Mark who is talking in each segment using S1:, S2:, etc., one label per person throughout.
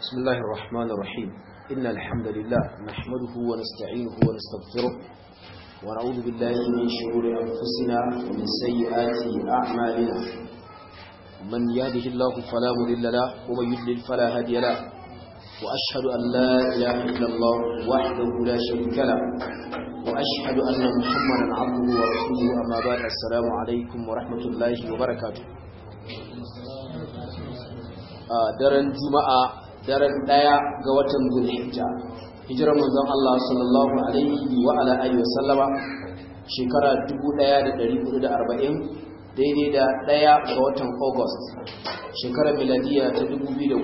S1: بسم الله الرحمن الرحيم إن الحمد لله نحمده ونستعينه ونستغفره ونعوذ بالله من شرور أنفسنا ومن سيئات أعمالنا من يهده الله فلا مضل له ومن يضلل فلا هادي له وأشهد أن لا إله إلا الله وحده لا شريك له وأشهد أن محمدا عبده ورسوله أما بعد السلام عليكم ورحمة الله وبركاته daren juma'a daren daya ga watan zulhijja hijirar manzon Allah sallallahu alaihi wa ala alihi wa sallama shekara 1440 daidai da daya ga watan August shekarar miladiya ta 2019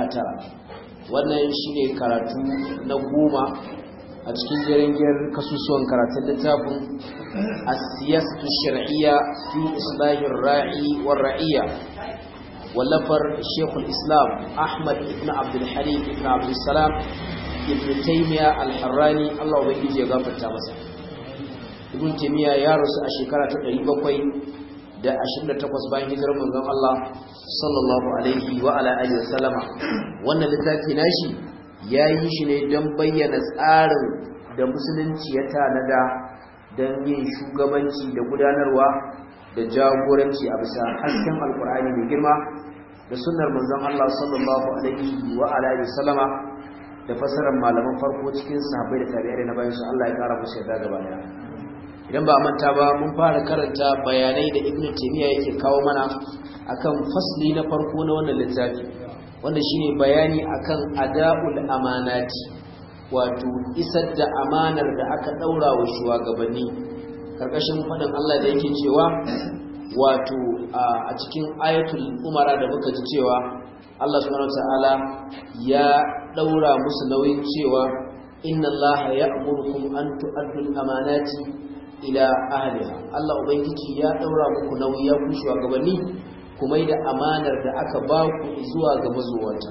S1: wannan shine karatu na goma a cikin jeringiyar kasusuwan karatun littafin as-siyasatu shar'iyya fi islahir ra'i war ra'iyya wallafar Sheikhul Islam Ahmad ibn Abdul Halim ibn Abdul Salam ibn Taymiyyah al-Harrani Allah ubangiji ya gafarta masa. Ibn Taymiyyah ya rasu a shekara ta 728 bayan hijirar manzon Allah sallallahu alaihi wa ala alihi wasallama. Wannan littafi nashi yayi shi ne don bayyana tsarin da musulunci ya tanada don yin shugabanci da gudanarwa da jagoranci a bisa hasken alkur'ani mai girma da sunnar manzon Allah sallallahu alaihi wa alihi wasallama da fasarar malaman farko cikin sahabbai da tabi'ai na bayan su Allah ya kara musu yarda gaba daya. Idan ba manta ba mun fara karanta bayanai da Ibn Taymiyyah yake kawo mana akan fasli na farko na wannan littafi wanda shine bayani akan ada'ul amanati wato isar da amanar da aka daura wa shugabanni karkashin fadin Allah da yake cewa wato a cikin ayatul umara da muka ji cewa Allah subhanahu wataala ya daura musu nauyin cewa inna Allaha ya'murukum an tu'addu al-amanati ila ahliha. Allah ubangiji ya daura muku nauyi ya ku shugabanni kuma da amanar da aka ba ku zuwa ga mazuwanta.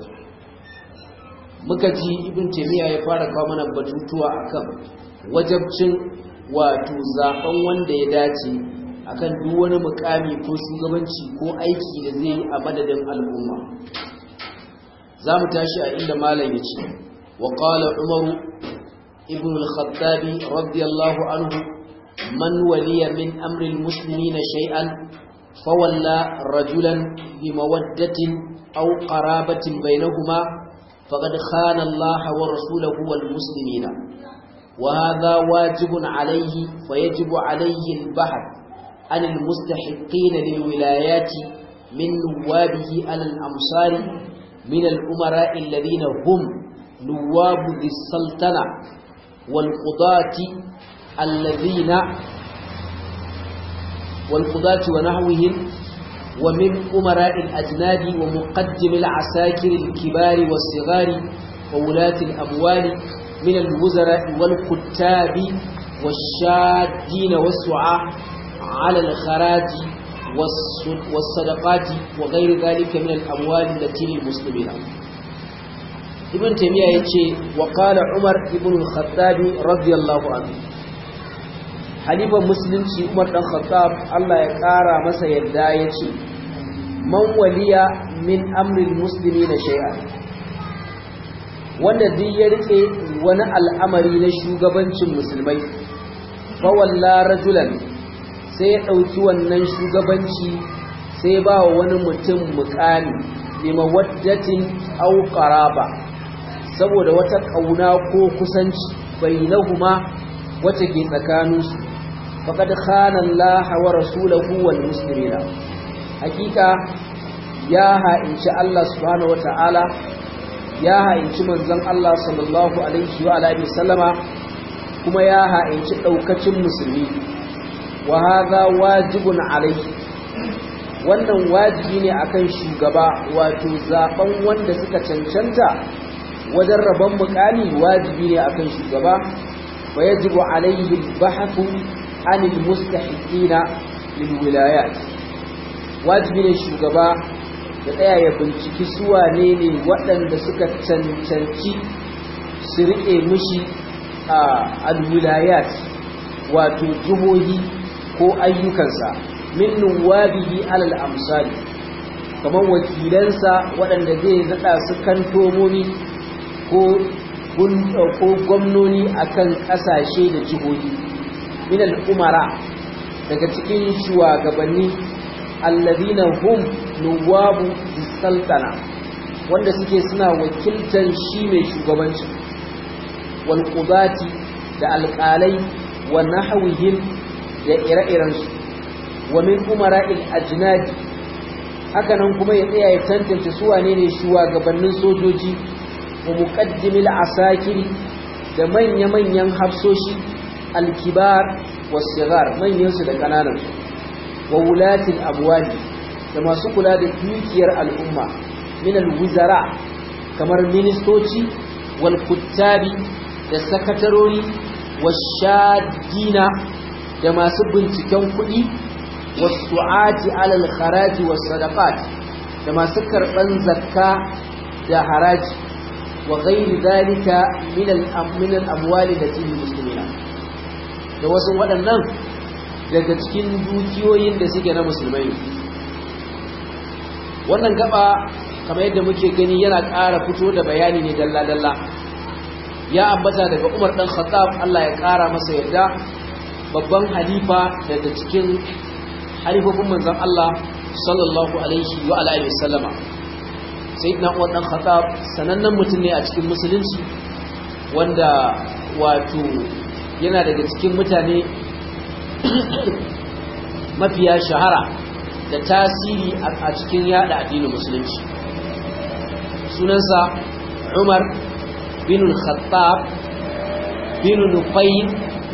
S1: Muka ji Ibn Taymiyyah ya fara kawo mana batutuwa akan wajabcin wato zaben wanda ya dace akan duk wani mukami ko shugabanci ko aiki da zai yi a madadin al'umma. Zamu tashi a inda malam yace wa qala Umar ibn al-Khattab radiyallahu anhu man waliya min amri al-muslimina shay'an fawalla rajulan bi mawaddatin aw qarabatin bainahuma faqad khana Allah wa rasulahu wal muslimina وهذا واجب عليه فيجب عليه البحث عن المستحقين للولايات من نوابه على الأمصار من الأمراء الذين هم نواب ذي السلطنة والقضاة ونحوهم ومن أمراء الأجناد ومقدم العساكر الكبار والصغار وولاة الأموال من الوزراء والكتاب والشادين والسعاة على الخراج والصدقات وغير ذلك من الأموال التي للمسلمين. ابن تيمية يقول وقال عمر ابن الخطاب رضي الله عنه حليفة مسلم عمر بن الخطاب الله يقارى مسا يدا يقول من ولي من أمر المسلمين شيئا wanda duk ya rike wani al'amari na shugabancin musulmai fa walla rajulan sai ya dauki wannan shugabanci sai ba wa wani mutum muqami bi mawaddatin aw qaraba saboda wata kauna ko kusanci bainahuma wace ke tsakaninsu faqad khana Allah wa rasuluhu wal muslimina hakika ya ha'inci Allah subhanahu wataala ya ha'inci manzon Allah sallallahu alaihi wa alihi sallama kuma ya ha'inci daukacin musulmi wa hadha wajibun alaihi wannan wajibi ne akan shugaba wato zaben wanda suka cancanta wajen rabon mukami wajibi ne akan shugaba wa yajibu alaihi al-bahthu anil mustahiqina lil wilayat wajibi ne shugaba da tsaya ya binciki su wane ne waɗanda suka cancanci su riƙe mishi a alwilayat wato jihohi ko ayyukansa min nuwabihi alal amsali kamar wakilansa waɗanda zai naɗa su kantomomi ko gwamnoni akan ƙasashe da jihohi minal umara daga cikin shugabanni alladhina hum nuwabu sultana wanda suke suna wakiltar shi mai shugabanci wal qudati da alƙalai wa nahwihim da ire-irensu wa min umara'il ajnadi hakanan kuma ya tsaya ya tantance su wane ne shugabannin sojoji wa muqaddimil asakiri da manya-manyan hafsoshi alkibar wasigar manyan su da kananan wa wulatil abwali da masu kula da dukiyar al'umma min alwuzara kamar ministoci wal kuttabi da sakatarori washadina da masu binciken kuɗi wasu'ati alal kharaji was sadaqat da masu karban zakka da haraji wa ghairi zalika min al amwali lati lil muslimina da wasu waɗannan daga cikin dukiyoyin da suke na musulmai wannan gaba kamar yadda muke gani yana ƙara fito da bayani ne dalla dalla ya ambata daga Umar dan Khattab Allah ya ƙara masa yarda babban halifa daga cikin halifofin manzon Allah sallallahu alaihi wa alihi wasallama sayyidina Umar dan Khattab sanannen mutum ne a cikin musulunci wanda wato yana daga cikin mutane mafiya shahara da tasiri a cikin yada addinin musulunci sunansa Umar bin Khattab bin Nufayl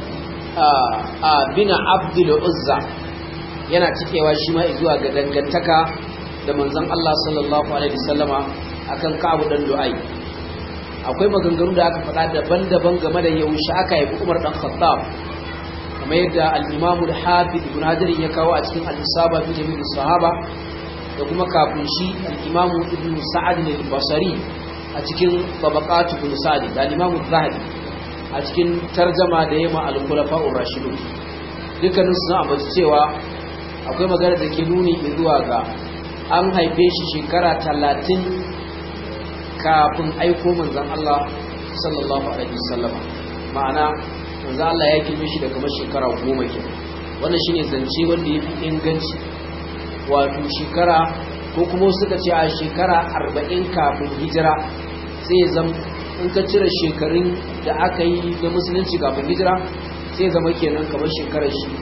S1: bin Abdul Uzza yana cikewa shi ma zuwa ga dangantaka da manzon Allah sallallahu alaihi wasallama akan Ka'ab dan Lu'ay akwai maganganu da aka faɗa daban-daban game da yaushe aka haifi Umar dan Khattab kamar yadda al-Imam al-Hafiz Ibn Hajar ya kawo a cikin al-Isaba fi Jami' sahaba da kuma kafin shi al-Imam Ibn Sa'd al-Basri a cikin Tabaqat Ibn Sa'd da al-Imam az-Zahabi a cikin tarjama da yema al-Khulafa'ur Rashidun dukkanin su ambaci cewa akwai magana da ke nuni zuwa ga an haife shi shekara 30 kafin aiko manzon Allah sallallahu alaihi wasallam ma'ana manzon Allah ya girme shi da kamar shekara 10 ke wannan shine zance wanda yafi inganci wato shekara ko kuma suka ce a shekara 40 kafin hijira sai zam in ka cire shekarun da aka yi da musulunci kafin hijira sai zama kenan kamar shekarar shi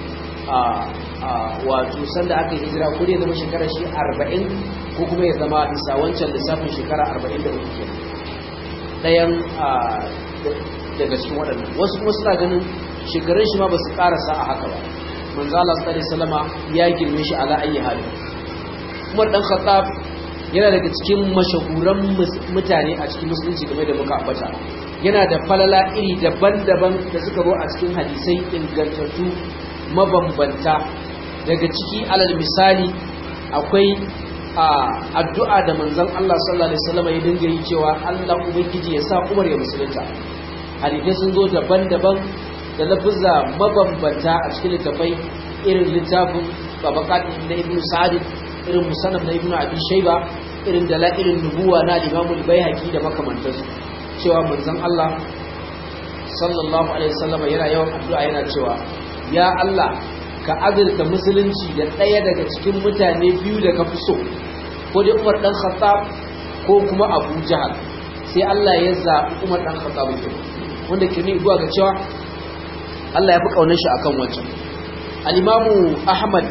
S1: wato sanda aka yi hijira ko dai zama shekarar shi 40 ko kuma ya zama bisa wancan lissafin shekara 43 ke ɗayan daga cikin waɗannan wasu kuma suna ganin shekarun shi ma ba su ƙarasa a haka ba manzo Allah sallallahu alaihi wasallama ya girme shi ala ayi hali Umar dan Khattab yana daga cikin mashahuran mutane a cikin musulunci game da muka ambata yana da falala iri daban-daban da suka zo a cikin hadisai ingantattu mabambanta daga ciki alal misali akwai addu'a da manzon Allah sallallahu alaihi wasallam ya dinga yi cewa Allah ubangiji ya sa Umar ya musulunta hadisi sun zo daban-daban da lafuzza mabambanta a cikin littafai irin littafin Tabaqat na Ibn Sa'd irin Musannaf na Ibn Abi Shayba irin dalailun nubuwa na Imam al-Baihaqi da makamantansu cewa manzon Allah sallallahu alaihi wasallam yana yawan addu'a yana cewa ya Allah ka azurta musulunci da ɗaya daga cikin mutane biyu da ka fi so ko dai Umar dan Khattab ko kuma Abu Jahal sai Allah ya zaɓi Umar dan Khattab wanda ke ne zuwa ga cewa Allah ya fi kaunar shi akan wancan al-Imam Ahmad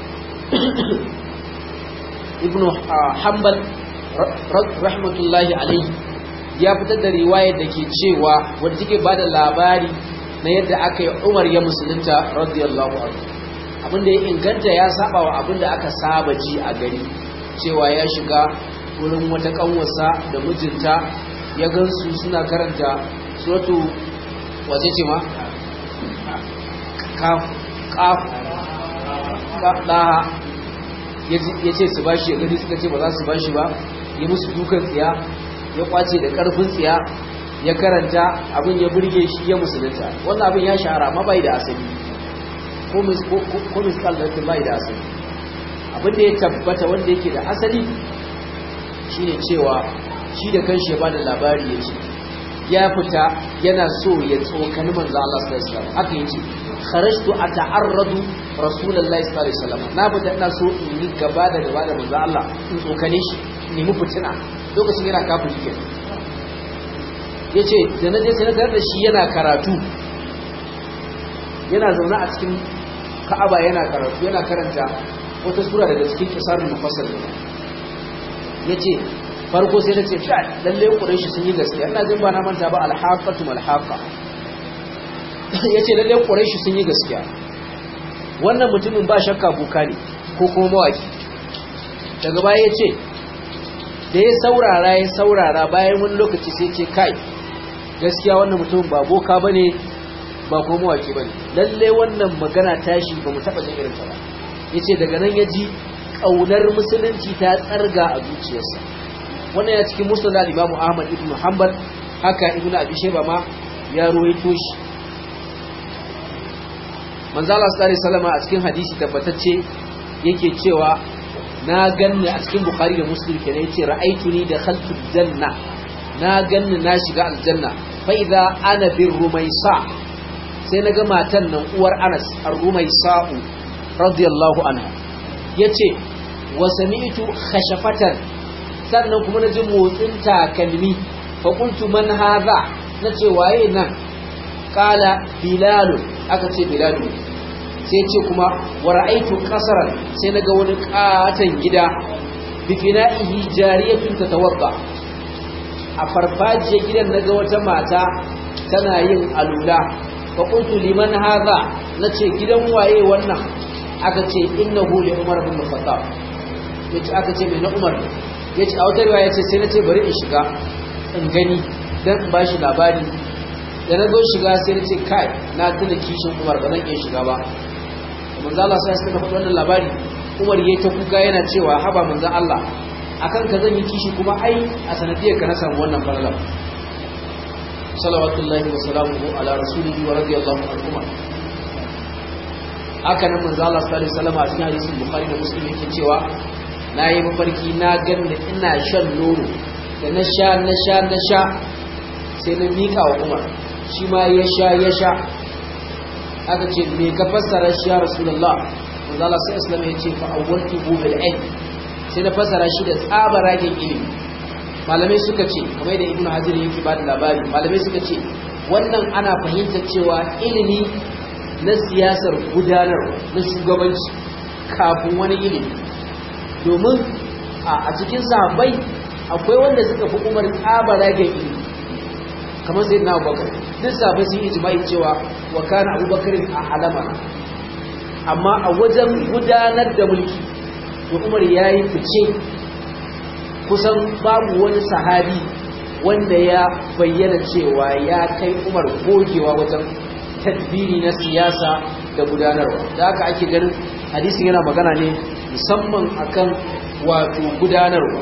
S1: ibn Hanbal rahmatullahi alaihi ya fitar da riwayar da ke cewa wanda take bada labari na yadda aka yi Umar ya musulunta radiyallahu anhu abinda ya inganta ya saba wa abinda aka saba ji a gari cewa ya shiga wurin wata kanwarsa da mijinta ya gansu suna karanta suratu wace ce ma kaf ya ce su bashi ya gani suka ce ba za su bashi ba ya musu dukan tsiya ya kwace da karfin tsiya ya karanta abin ya burge shi ya musulunta wannan abin ya shahara amma bai da asali ko miskal da bai da asali abinda ya tabbata wanda yake da asali shine cewa shi da kanshi ya bada labari yace ya fita yana so ya tsokani manzo Allah sallallahu alaihi wasallam haka yace kharajtu ata'arradu rasulullahi sallallahu alaihi wasallam na fita ina so in yi gaba da manzo Allah in tsokane shi in mu fitina lokacin yana kafiri kenan yace da naje sai na tarar da shi yana karatu yana zaune a cikin Ka'aba yana karatu yana karanta wata sura daga cikin Qisarul Mufassal yace farko sai nace kai lalle Quraysh sun yi gaskiya ina jin ba na manta ba al-haqatu mal-haqa yace lalle Quraysh sun yi gaskiya wannan mutumin ba shakka boka ne ko kuma mawaki daga baya yace da ya saurara bayan wani lokaci sai ce kai gaskiya wannan mutumin ba boka bane ba kuma mawaki bane lalle wannan magana tashi ba mu taba jin irin ta ba yace daga nan yaji kaunar musulunci ta tsarga a zuciyarsa wannan ya cikin musnad al-Imam Ahmad ibn Hanbal haka Ibn Abi Shayba ma ya ruwaito shi manzo Allah sallallahu alaihi wasallam a cikin hadisi tabbatacce yake cewa na ganni a cikin Bukhari da Muslim kenan yace ra'aytuni dakhaltu janna na ganni na shiga aljanna fa idza ana bir rumaysa sai naga matan nan uwar Anas ar-Rumaysa'u radiyallahu anha yace wa sami'tu khashafatan sannan kuma naji motsin takalmi fa qultu man hadha nace waye nan qala bilal aka ce bilal sai ce kuma wa ra'aytu qasaran sai naga wani katan gida bi fina'ihi jariyatun tatawadda a farfajiyar gidan naga wata mata tana yin alula fa qultu liman hadha nace gidan waye wannan aka ce innahu li umar bin khattab yace aka ce mai na umar yace a wata riwaya yace sai nace bari in shiga in gani dan in bashi labari da na zo shiga sai nace kai na tuna kishin umar ba zan iya shiga ba manzo Allah sai suka faɗi wannan labari umar yayi ta kuka yana cewa haba manzo Allah akan ka zan yi kishi kuma ai a sanadiyar ka na samu wannan falalar salawatullahi wa salamuhu ala rasulihi wa radiyallahu anhu haka nan manzo Allah sallallahu alaihi wasallam a cikin hadisin Bukhari da Muslim yake cewa nayi mafarki na ganna ina shan nono da na sha sai na mika wa Umar shi ma ya sha aka ce me ka fassara shi ya Rasulullah manzo Allah sallallahu alaihi wasallam yace fa awwaltuhu bil ilm sai na fassara shi da tsabaragen ilimi malamai suka ce kamar da Ibn Hajar yake ba da labari malamai suka ce wannan ana fahimtar cewa ilimi na siyasar gudanar na shugabanci kafin wani ilimi domin a cikin sahabbai akwai wanda suka fi umar tsabaragen ilimi kamar sai na abubakar duk sahabbai sun yi jima'i cewa wa kana abubakarin a alama amma a wajen gudanar da mulki da umar ya yi fice kusan babu wani sahabi wanda ya bayyana cewa ya kai umar gogewa wajen tadbiri na siyasa da gudanarwa da haka ake ganin hadisin yana magana ne musamman akan wato gudanarwa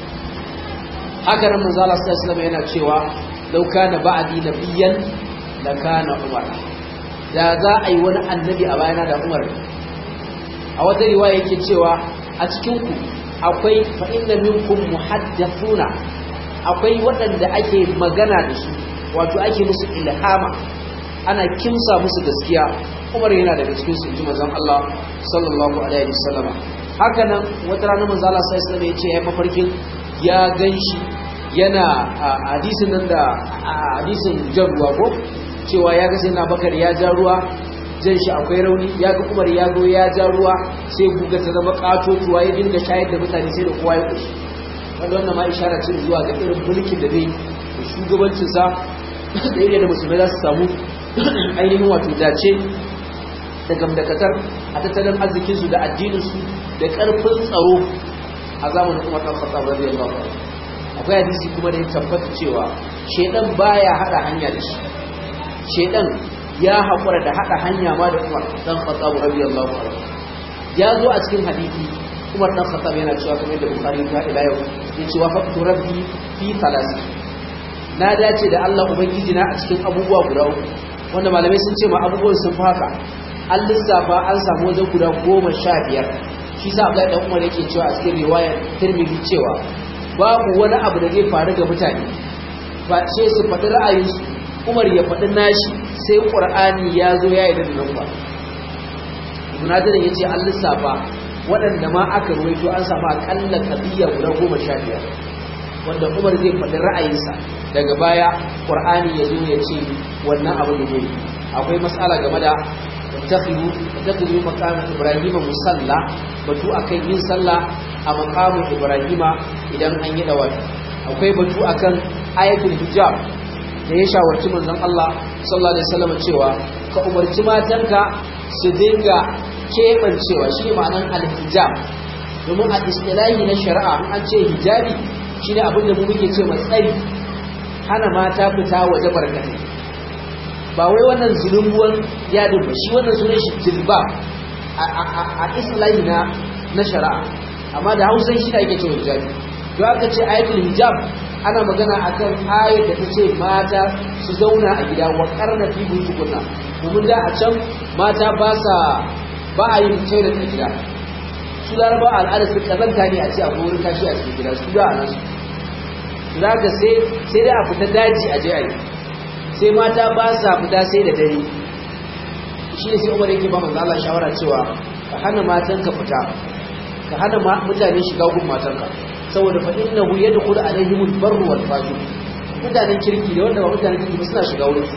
S1: haka nan manzo Allah sallallahu alaihi wasallam yana cewa law kana ba'di nabiyyan la kana umar da za a yi wani annabi a bayana da umar a wata riwaya yake cewa a cikin ku akwai fa inna minkum muhaddathuna akwai waɗanda ake magana da su wato ake musu ilhama ana kimsa musu gaskiya umar yana daga cikin su ji manzon Allah sallallahu alaihi wasallam haka nan wata rana manzon Allah sallallahu alaihi wasallam ya ce ya mafarkin ya ganshi yana hadisin nan da hadisin jan ruwa ko cewa ya ga sai na bakar ya ja ruwa jan shi akwai rauni ya ga umar ya zo ya ja ruwa sai guga ta zama katotuwa ya dinga shayar da mutane sai da kowa ya kushi wanda wannan ma ishara ce zuwa ga irin mulkin da zai da shugabancinsa da irin da musulmai za su samu ainihin wato dace da gamdakatar a tattalin arzikinsu da addininsu da ƙarfin tsaro a zamanin Umar ɗan Khattab radiyallahu anhu akwai hadisi kuma da ya tabbata cewa shedan baya hada hanya da shi shedan ya haƙura da hada hanya ma da Umar ɗan Khattab radiyallahu anhu ya zo a cikin hadisi Umar ɗan Khattab yana cewa kamar da Bukhari ta ila yau ya ce wa faqtu rabbi fi thalasi na dace da Allah ubangiji na a cikin abubuwa guda uku wanda malamai sun ce ma abubuwan sun fi haka an lissafa an samu wajen guda 15 shi sa Abdullahi dan Umar yake cewa a cikin riwayar Tirmidhi cewa babu wani abu da zai faru ga mutane ba sai su faɗi ra'ayinsu Umar ya faɗi nashi sai Qur'ani ya zo ya yi da nan ba Ibn Hajar yace an lissafa waɗanda ma aka ruwaito an samu akalla kabiya guda 15 wanda Umar zai faɗi ra'ayinsa daga baya Qur'ani ya zo ya ce wannan abu da zai akwai mas'ala game da taqidu maqam Ibrahim musalla batu akan yin sallah a maqamin Ibrahim idan an yi dawafi akwai batu akan ayatul hijab da ya shawarci manzon Allah sallallahu alaihi wasallam cewa ka umarci matanka su dinga kebancewa shi ma'anan al-hijab domin a istilahi na shari'a an ce hijabi shine abin da mu muke ce tsari hana mata fita waje barkatai ba wai wannan zulumbuwan yadin ba shi wannan sunan shi jilba a islahi na shari'a amma da hausa shi da ake cewa hijabi to aka ce ayatul hijab ana magana akan ayat da tace mata su zauna a gida wa karna fi buyutukunna domin da a can mata ba a yin toilet a gida su laraba al'ada su kazanta ne a ce akwai wurin kashi a cikin gida su da a nasu za ka sai dai a fita daji a je a yi sai mata ba sa fita sai da dare shi ne sai umar yake ba manzo Allah shawara cewa ka hana matanka fita ka hana mutane shiga gun matanka saboda fa innahu yadkhulu alaihimul barru wal fajr mutanen kirki da wanda ba mutanen kirki ba suna shiga wurin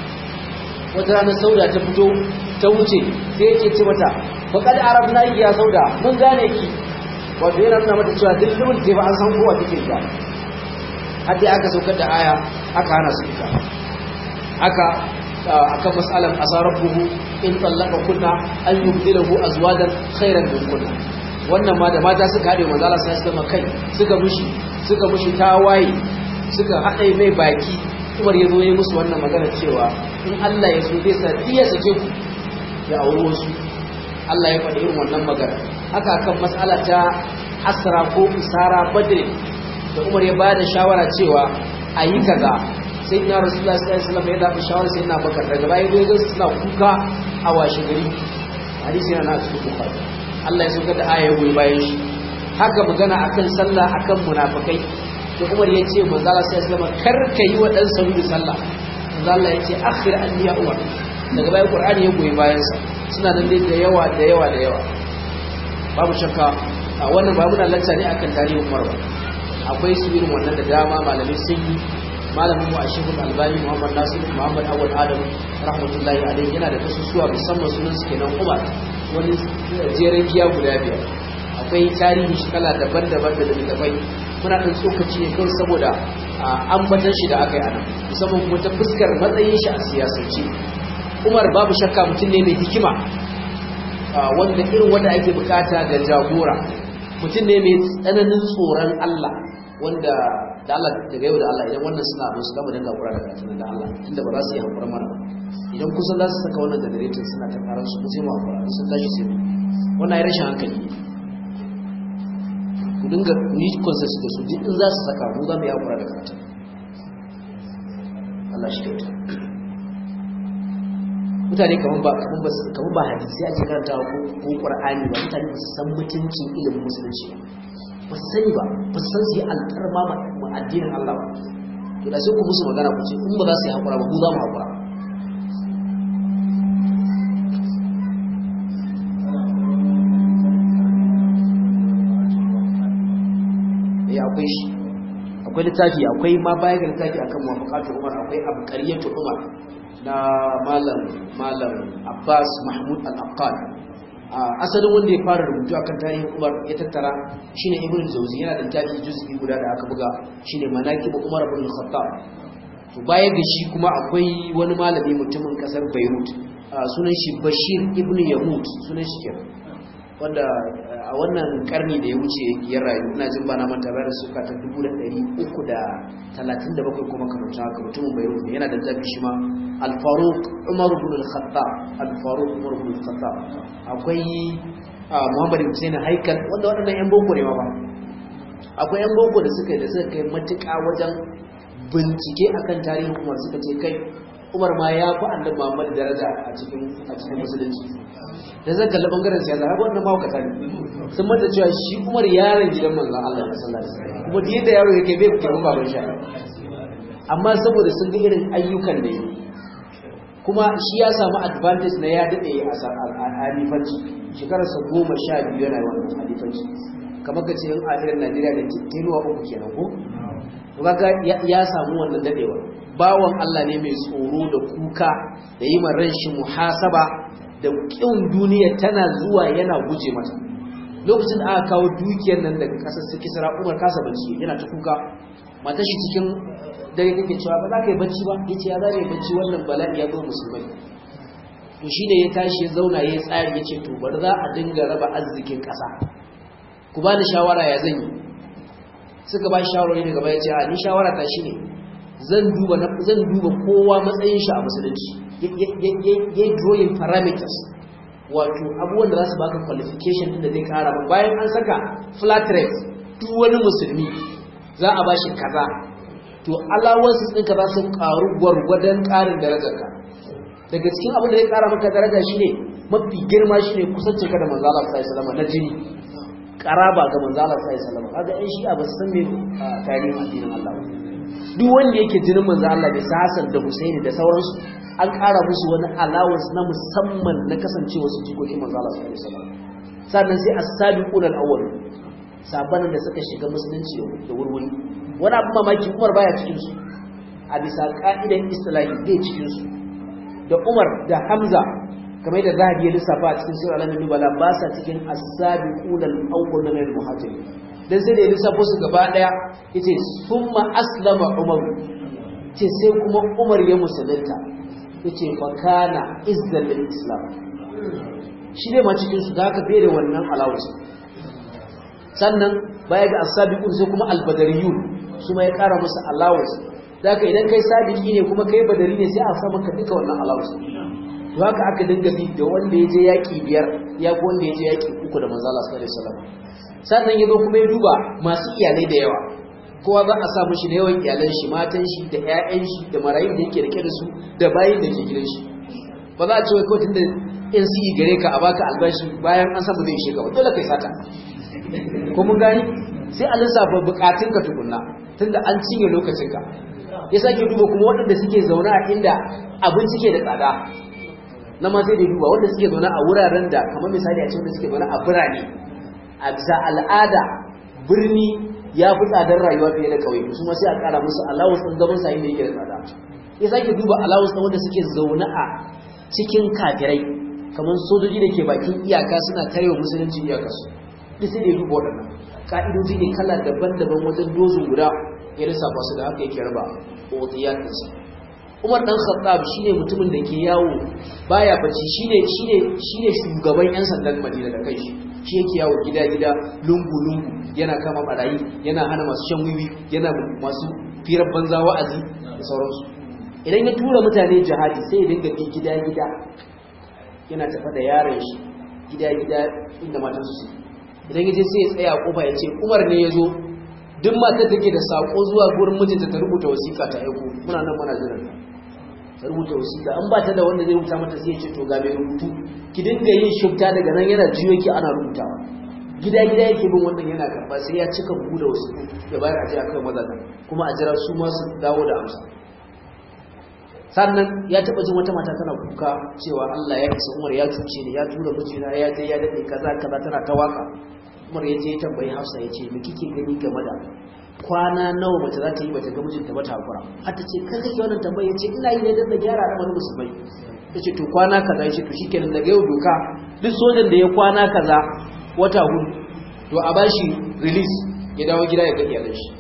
S1: wata ranar sauda ta fito ta wuce sai yake ce mata faqad arabna ya sauda mun gane ki wato yana nuna mata cewa duk lumin ce ba an san kowa take ta hadda aka saukar da aya aka hana su fita aka akan mas'alan asarabuhu in tallaka kunna an yubdilahu azwajan khairan min kunna wannan ma da mata suka hade manzo Allah sai suka kai suka mushi tawaye suka hade mai baki Umar ya zo ya musu wannan magana cewa in Allah ya so zai sa iya sake ku ya aure wasu Allah ya faɗi irin wannan magana haka kan mas'ala ta asra ko isara badr da Umar ya bada shawara cewa ayi kaza sai na Rasulullah sallallahu alaihi wasallam ya dafa shawara sai na Bakar daga baya dai suna kuka a washe gari hadisi yana cikin Bukhari Allah ya saukar da aya goyi bayan shi haka magana akan sallah akan munafikai da Umar ya ce manzo Allah sallallahu alaihi wasallam kar kai wa dan sauri sallah manzo Allah ya ce akhir anni ya Umar daga bayan Qur'ani ya goyi bayan sa suna nan dai da yawa babu shakka wannan ba muna lanta ne akan tarihin Umar ba akwai su irin wannan da dama malamai sun yi malamin mu a Sheikhul Albani Muhammad Nasir Muhammad Awwal Adam rahmatullahi alaihi yana da kasusuwa musamman sunan su kenan Umar wani jeren giya guda biyar akwai tarihi shi kala daban-daban da daban muna ɗan tsokaci ne kawai saboda ambatan shi da aka yi anan musamman kuma ta fuskar matsayin shi a siyasance Umar babu shakka mutum ne mai hikima wanda irin wanda ake bukata ga jagora mutum ne mai tsananin tsoron Allah wanda da Allah daga yau da Allah idan wannan suna abin su kama dinga kura da karatun da Allah tunda ba za su yi haƙura mana idan kusan za su saka wannan generator suna ta karar su sai mu haƙura sun tashi sai wannan ya rashin hankali ku dinga ni consensus da su duk in za su saka mu za mu yi haƙura da karatun Allah shi kyauta mutane kamar ba hadisi ake karanta ko Qur'ani ba mutane ba su san mutuncin ilimin musulunci ba su sani ba su san su yi alƙarma ma addinin Allah ba to da sai ku musu magana ku ce in ba za su yi haƙura ba ku za mu haƙura akwai shi akwai littafi akwai ma baya ga littafi akan muwafaqatu Umar akwai abqariyatu Umar na malam Abbas Mahmud Al-Aqad asalin wanda ya fara rubutu akan tarihin Umar ya tattara shine Ibn Jawzi yana da littafi juz'i guda da aka buga shine Manaqib Umar ibn Khattab to baya ga shi kuma akwai wani malami mutumin kasar Beirut sunan shi Bashir ibn Yamut sunan shi kenan wanda a wannan karni da ya wuce ya rayu ina jin bana manta bayar suka ta 1337 kuma kamar haka mutumin Beirut yana da zabi shi ma Al-Faruq Umar ibn Al-Khattab Al-Faruq Umar ibn Al-Khattab akwai Muhammad ibn Hussein Haikal wanda waɗannan yan boko ne ma ba akwai yan boko da suka kai matuƙa wajen bincike akan tarihin Umar suka ce kai Umar ma ya fi annabi Muhammad daraja a cikin musulunci da zan kalli bangaren siyasa har wannan mahaukata ne sun manta cewa shi Umar yaron gidan manzon Allah sallallahu alaihi wasallam kuma da yadda yaro yake bai kuma baban shi amma saboda sun ga irin ayyukan da yake kuma shi ya samu advantage na ya dade a halifanci shekararsa 12 yana wannan halifanci kamar ka ce in a irin Najeriya da tenuwa uku kenan ko to kaga ya samu wannan dadewa bawan Allah ne mai tsoro da kuka da yi man ran shi muhasaba da kin duniya tana zuwa yana guje mata lokacin da aka kawo dukiyar nan daga kasar su Kisra Umar kasa bacci yana ta kuka matar shi cikin dare take cewa ba za ka yi bacci ba yace ya zare bacci wannan bala'i ya zo musulmai to shine ya tashi ya zauna ya tsari yace to bari za a dinga raba arzikin kasa ku bani shawara ya zan yi suka ba shi shawarwari daga baya ce a ni shawara ta shine zan duba kowa matsayin shi a musulunci ya drawing parameters wato abubuwan da za su baka qualification din da zai kara ba bayan an saka flat rate duk wani musulmi za a bashi kaza to allowances ɗinka za su karu gwargwadon karin darajarka daga cikin abin da zai kara maka daraja shine mafi girma shine kusancin ka da manzo Allah sallallahu alaihi wasallam na jini karaba ga manzo Allah sallallahu alaihi wasallam kaga ɗan shi'a ba su san me tarihin addinin Allah ba duk wanda yake jinin manzo Allah da Hassan da Husaini da sauransu an ƙara musu wani allowance na musamman na kasancewa su jikokin manzo Allah sallallahu alaihi wasallam sannan sai as-sabiqun al-awwal sabanin da suka shiga musulunci da wurwuri wani abu mamaki Umar baya cikin su a bisa ka'idan istilahi bai cikin su da Umar da Hamza kamar da Zahabi ya lissafa a cikin sura al-Anbiya bala ba sa cikin as-sabiqun al-awwal min al-muhajirin dan sai da ya lissafo su gaba daya yace summa aslama Umar ce sai kuma Umar ya musulunta yace fa kana izzal lil islam shi ne ma cikin su da haka bai da wannan allowance sannan baya ga as-sabiqun sai kuma al-badariyun su ma ya kara musu allowance da haka idan kai sabiqi ne kuma kai badari ne sai a sa maka duka wannan allowance to haka aka dinga bi da wanda ya je yaki biyar ya ko wanda ya je yaki uku da manzo Allah sallallahu alaihi wasallam sannan yazo kuma ya duba masu iyalai da yawa kowa za a sa mishi da yawan iyalan shi matan shi da ƴaƴan shi da marayun da yake rike da su da bayin da ke gidan shi ba za a ce wai ko tunda NCE gare ka a baka albashi bayan an samu zai ishe ka ba dole kai sata ko mun gani sai a lissafa bukatun ka tukunna tunda an cinye lokacin ka ya sake duba kuma waɗanda suke zaune a inda abinci ke da tsada na ma sai da duba wanda suke zaune a wuraren da kamar misali a ce wanda suke zaune a birane a bisa al'ada birni ya fi tsadar rayuwa fiye da kauye su ma sai a kara musu allowance ɗin zaman sa inda yake da tsada ya sake duba allowance ɗin wanda suke zaune a cikin kafirai kamar sojoji da ke bakin iyaka suna tarewa musulunci iyakarsu duk sai da duba waɗannan ka'idoji ne kala daban-daban wajen dozin guda ya lissafa su da haka yake raba otiyatinsa Umar dan Khattab shine mutumin da ke yawo baya bacci shine shugaban yan sandan Madina da kanshi shi yake yawo gida-gida lungu-lungu yana kama barayi yana hana masu shan wiwi yana masu firar banza wa'azi da sauransu idan ya tura mutane jihadi sai ya dinga bi gida-gida yana tafa da yaron shi gida-gida inda matansu su idan ya je sai ya tsaya a kofa ya ce Umar ne ya zo duk matar da ke da sako zuwa gurin mijinta ta rubuta wasiƙa ta aiko muna nan muna jiran ta rubuta wasiƙa an ba ta da wanda zai rubuta mata sai ya ce to ga mai rubutu ki dinga yin shubta daga nan yana jiyo ki ana rubutawa gida-gida yake bin wannan yana karba sai ya cika buhu da wasiƙu ya bayar a je a kai mazajen kuma a jira su ma su dawo da amsa sannan ya taɓa jin wata mata tana kuka cewa Allah ya isa Umar ya cuce ni ya tura mijina ya je ya dade kaza kaza tana ta waka Umar ya je tambayi Hafsa ya ce me kike gani game da kwana nawa mace za ta yi bata ga mijinta ba ta hakura har ta ce kai kake wannan tambayi ya ce ina yi ne dan da gyara da wani musulmai ta ce to kwana kaza ya ce to shikenan daga yau doka duk sojan da ya kwana kaza wata hudu to a bashi release ya dawo gida ya ga iyalan shi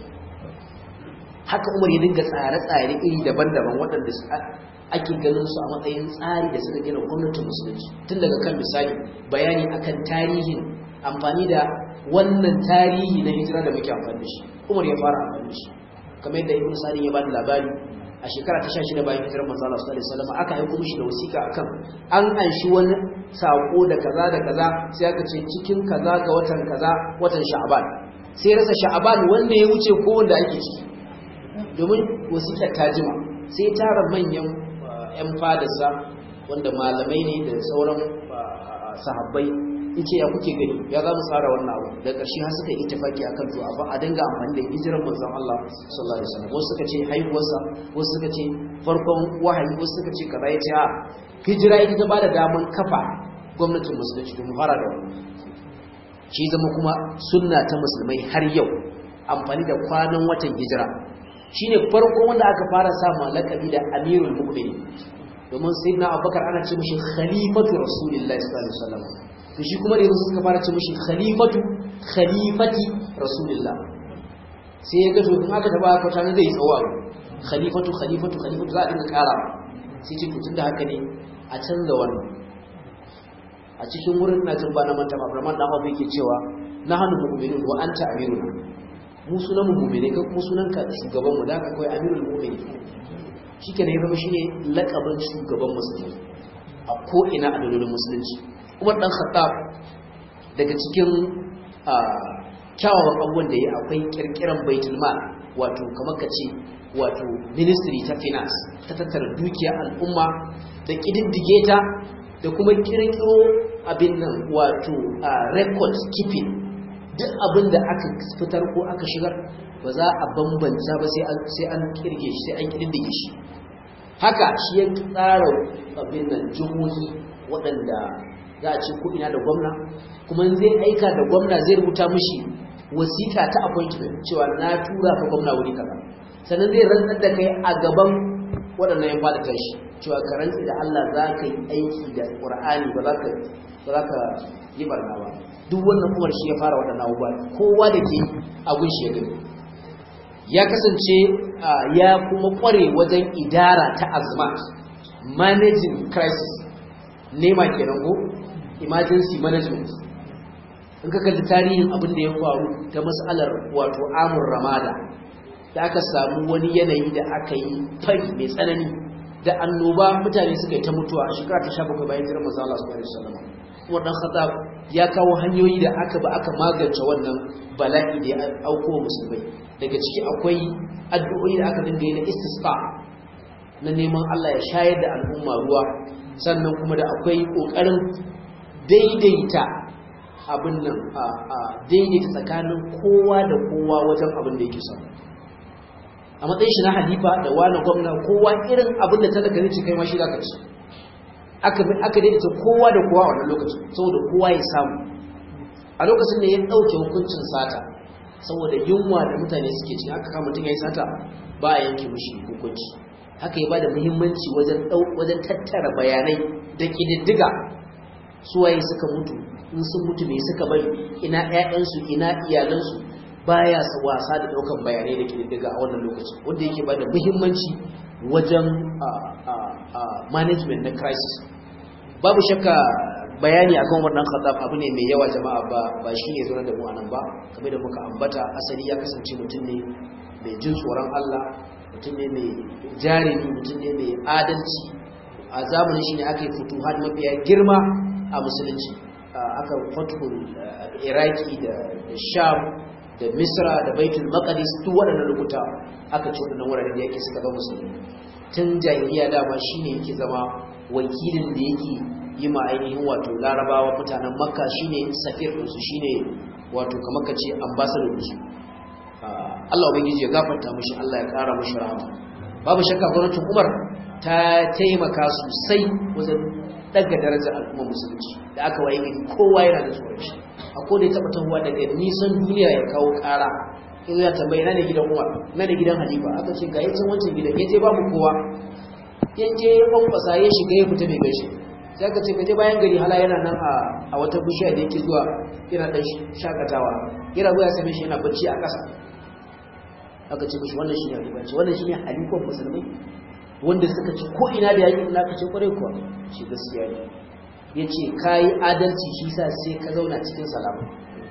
S1: haka Umar ya dinga tsare-tsare iri daban-daban waɗanda ake ganin su a matsayin tsari da suka gina gwamnatin musulunci tun daga kan misali bayani akan tarihin amfani da wannan tarihi na hijira da muke amfani da shi Umar ya fara amfani da shi kamar yadda Ibn Sa'd ya bada labari a shekara ta 16 bayan hijirar manzo Allah sallallahu alaihi wasallam aka aika mishi da wasiƙa akan an anshi wani sako da kaza da kaza sai aka ce cikin kaza ga watan kaza watan Sha'ban sai rasa Sha'ban wanda ya wuce ko wanda ake ciki domin wasiƙar ta jima sai tara manyan 'yan fadarsa wanda malamai ne da sauran sahabbai yace ya kuke gani ya za mu tsara wannan abu da ƙarshe har suka yi ittifaki akan to a dinga amfani da hijirar manzon Allah sallallahu alaihi wasallam wasu suka ce haihuwarsa wasu suka ce farkon wahayi wasu suka ce kaza yace a hijira ita ta bada daman kafa gwamnatin musulunci to mu fara da wannan shi zama kuma sunna ta musulmai har yau amfani da kwanan watan hijira shine farkon wanda aka fara sa malakabi da amirul mu'minin domin sayyidina abubakar ana ce mishi khalifatu rasulillahi sallallahu alaihi wasallam to shi kuma da yanzu suka fara ce mishi khalifati rasulillah sai ya ga to in aka taba aka tana zai tsawa khalifatu za a dinga kara sai ce to tunda haka ne a canza wannan a cikin wurin na jin ba na manta Abraham dan Abu yake cewa nahnu mu'minun wa anta amiruna mu sunan mu'mine kai kuma sunan ka shugaban mu da ka kai amirul mu'minin shikenan ya zama shine laqabin shugaban musulmi a ko ina a dalilin musulunci Umar dan Khattab daga cikin kyawawan abubuwan da ya akwai kirkiran baitul mal wato kamar kace wato ministry ta finance ta tattara dukiyar al'umma da kididdige ta da kuma kirkiro abin nan wato record keeping duk abin da aka fitar ko aka shigar ba za a bambanta ba sai an kirge shi sai an kididdige shi haka shi ya tsara abin nan jihohi waɗanda za a ce ko ina da gwamna kuma zai aika da gwamna zai rubuta mishi wasiƙa ta appointment cewa na tura ka gwamna wuri kaza sannan zai rantsar da kai a gaban waɗannan yan fada tashi cewa ka rantsi da Allah za ka yi aiki da Qur'ani ba za ka yi barna ba duk wannan Umar shi ya fara waɗannan abubuwa kowa da ke abun shi ya gani ya kasance ya kuma ƙware wajen idara ta azmat managing crisis nema kenan ko emergency management in ka kalli tarihin abin da ya faru ta mas'alar wato amur ramada da aka samu wani yanayi da aka yi fari mai tsanani da annoba mutane suka yi ta mutuwa a shekara ta 17 bayan hijirar manzo Allah sallallahu alaihi wasallam Umar dan Khattab ya kawo hanyoyi da aka magance wannan bala'i da ya auko musulmai daga ciki akwai addu'o'i da aka dinga yi na istisqa na neman Allah ya shayar da al'umma ruwa sannan kuma da akwai kokarin daidaita abin nan daidaita tsakanin kowa da kowa wajen abin da yake son a matsayin shi na halifa da wani gwamna kowa irin abin da talaka zai ci kai ma shi zaka ci aka daidaita kowa da kowa a wannan lokacin saboda kowa ya samu a lokacin da ya dauke hukuncin sata saboda yunwa da mutane suke ci aka kama mutum yayi sata ba a yanke mishi hukunci haka ya bada muhimmanci wajen tattara bayanai da kididdiga suwaye suka mutu in sun mutu me suka bari ina ƴaƴansu ina iyalansu baya wasa da daukan bayanai da kididdiga a wannan lokaci wanda yake bada muhimmanci wajen management na crisis babu shakka bayani akan wannan khatab abu ne mai yawa jama'a ba shine zuwa da mu anan ba kamar da muka ambata asali ya kasance mutum ne mai jin tsoron Allah mutum ne mai jarumi mutum ne mai adalci a zamanin shi ne aka yi futuhat mafiya girma a musulunci aka fathul iraki da sham da misra da baitul maqdis duk waɗannan lokuta aka ci waɗannan wurare da yake suka ga musulmi tun jahiliya dama shine yake zama wakilin da yake yi ma ainihin wato larabawa mutanen makka shine safir ɗinsu shine wato kamar ka ce ambassador ɗinsu Allah ubangiji ya gafarta mishi Allah ya ƙara mishi rahama babu shakka gwamnatin Umar ta taimaka sosai wajen daga darajar al'umma musulunci da aka waye gari kowa yana da tsoron shi a ko da ya taɓa tahowa daga nisan duniya ya kawo ƙara in ya tambayi na ne gidan Umar na ne gidan Halifa aka ce ga yacin wancan gidan yace babu kowa yace ya kwamfasa ya shiga ya fita mai gaishe sai aka ce kaje bayan gari hala yana nan a wata bishiya da yake zuwa yana dan shakatawa yana zuwa ya same shi yana bacci a ƙasa aka ce mishi wannan shine halifa ce wannan shine halifan musulmai wanda suka ci ko ina da yaki ina kace kware kuwa shi gaskiya ne yace kai adalci shi sa sai ka zauna cikin salama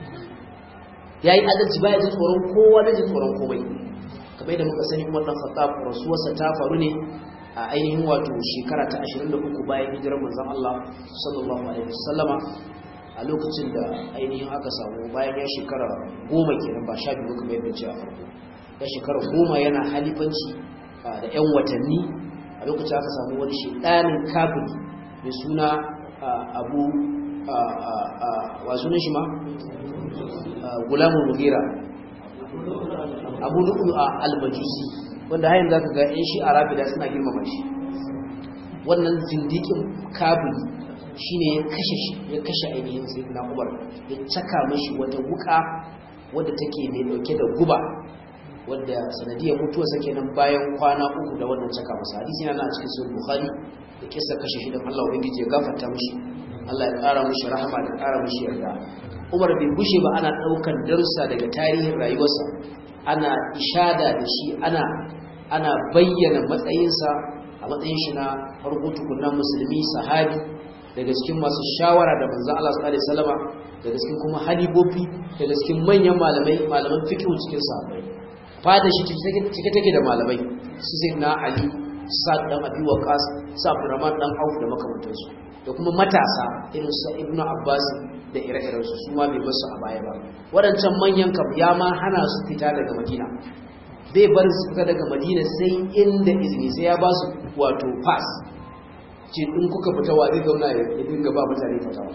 S1: yayi adalci baya jin tsoron kowa da jin tsoron komai kamar da muka sani Umar dan Khattab rasuwarsa ta faru ne a ainihin wato shekara ta 23 bayan hijirar manzon Allah sallallahu alaihi wasallama a lokacin da ainihin aka samu bayan ya shekara 10 kenan ba 12 kamar yadda ce a farko ya shekara 10 yana halifanci da 'yan watanni a lokacin aka samu wani shedanin kafiri mai suna abu wa sunan shi ma Gulamun Mughira Abu Lu'lu'a al-Majusi wanda hayin zaka ga ƴan shi Arabida suna girmama shi wannan zindikin kafiri shine ya kashe ainihin Sayyidina Umar ya caka mishi wata wuka wadda take mai dauke da guba wadda sanadiyar mutuwarsa kenan bayan kwana uku da wannan caka masa hadisi yana a cikin Sahih Bukhari da kissa kashe shi dan Allah ubangiji ya gafarta mishi Allah ya ƙara mishi rahama da ƙara mishi yarda Umar bai bushe ba ana daukan darussa daga tarihin rayuwarsa ana ishada da shi ana bayyana matsayinsa a matsayin shi na farko tukunan musulmi sahabi daga cikin masu shawara da manzon Allah sallallahu alaihi wasallama daga cikin kuma halibofi daga cikin manyan malaman fiqh cikin sahabbai fada shi cike take da malamai su Sayyidina Ali Sa'd dan Abi Waqqas Sa'd Abdurrahman dan Auf da makamantansu da kuma matasa irin su Ibn Abbas da ire-iren su ma bai basu a baya ba wadancan manyan kam ya ma hana su fita daga Madina bai bar su fita daga Madina sai inda izini sai ya ba su wato pass ce in kuka fita wa zai zauna ya dinga ba mutane fatawa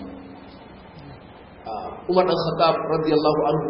S1: Umar dan Khattab radiyallahu anhu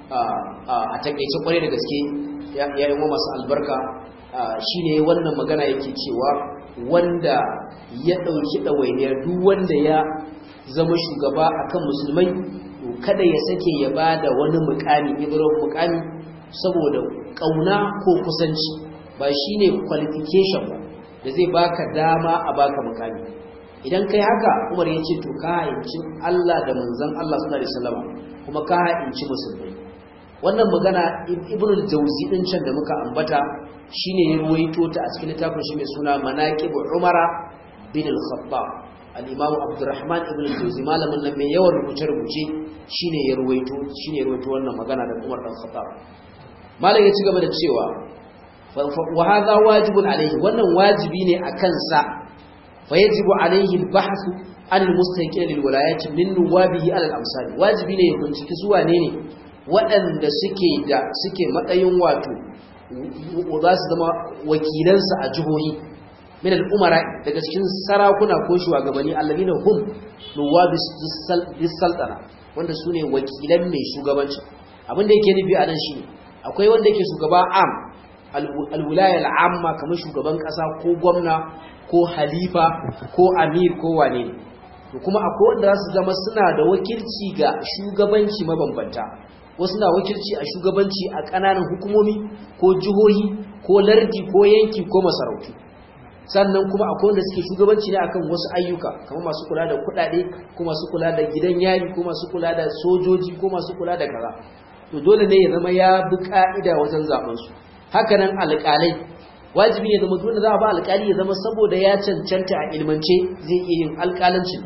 S1: a takeice kware da gaske ya yi masu albarka shine wannan magana yake cewa wanda ya dauki dawainiyar duk wanda ya zama shugaba akan musulmai kada ya sake ya bada wani mukami ibrahim mukami saboda kauna ko kusanci ba shine qualification ba da zai baka dama a baka mukami idan kai haka Umar ya ce to ka hainci Allah da manzon Allah sallallahu alaihi wasallam kuma ka hainci musulmai wannan magana Ibn al-Jawzi din can da muka ambata shine ya ruwaito ta a cikin littafin shi mai suna Manaqib Umar bin al-Khattab al-Imam Abdurrahman ibn al-Jawzi malamin nan mai yawan rubuce shine ya ruwaito wannan magana da Umar dan Khattab malam ya ci gaba da cewa wa hadha wajibun alaihi wannan wajibi ne akan sa fa yajibu alaihi al-bahth an al-mustaqil lil wilayati min nuwabihi ala al-amsal wajibi ne ya binciki su wane ne waɗanda suke matsayin wato za su zama wakilansa a jihohi min al-umara daga cikin sarakuna ko shugabanni alladina hum nuwabis lis-sultana wanda sune wakilan mai shugabanci abinda yake nufi a nan shine akwai wanda yake shugaba am al-wilaya al-amma kamar shugaban kasa ko gwamna ko halifa ko amir ko wane ne kuma akwai wanda za su zama suna da wakilci ga shugabanci mabambanta wasu na wakilci a shugabanci a ƙananan hukumomi ko jihohi ko lardi ko yanki ko masarautu sannan kuma akwai wanda suke shugabanci ne akan wasu ayyuka kamar masu kula da kuɗaɗe ko masu kula da gidan yari ko masu kula da sojoji ko masu kula da kaza to dole ne ya zama ya bi ka'ida wajen zaben su haka nan alƙalai wajibi ne zama dole za a ba alƙali ya zama saboda ya cancanta a ilmance zai iya yin alƙalancin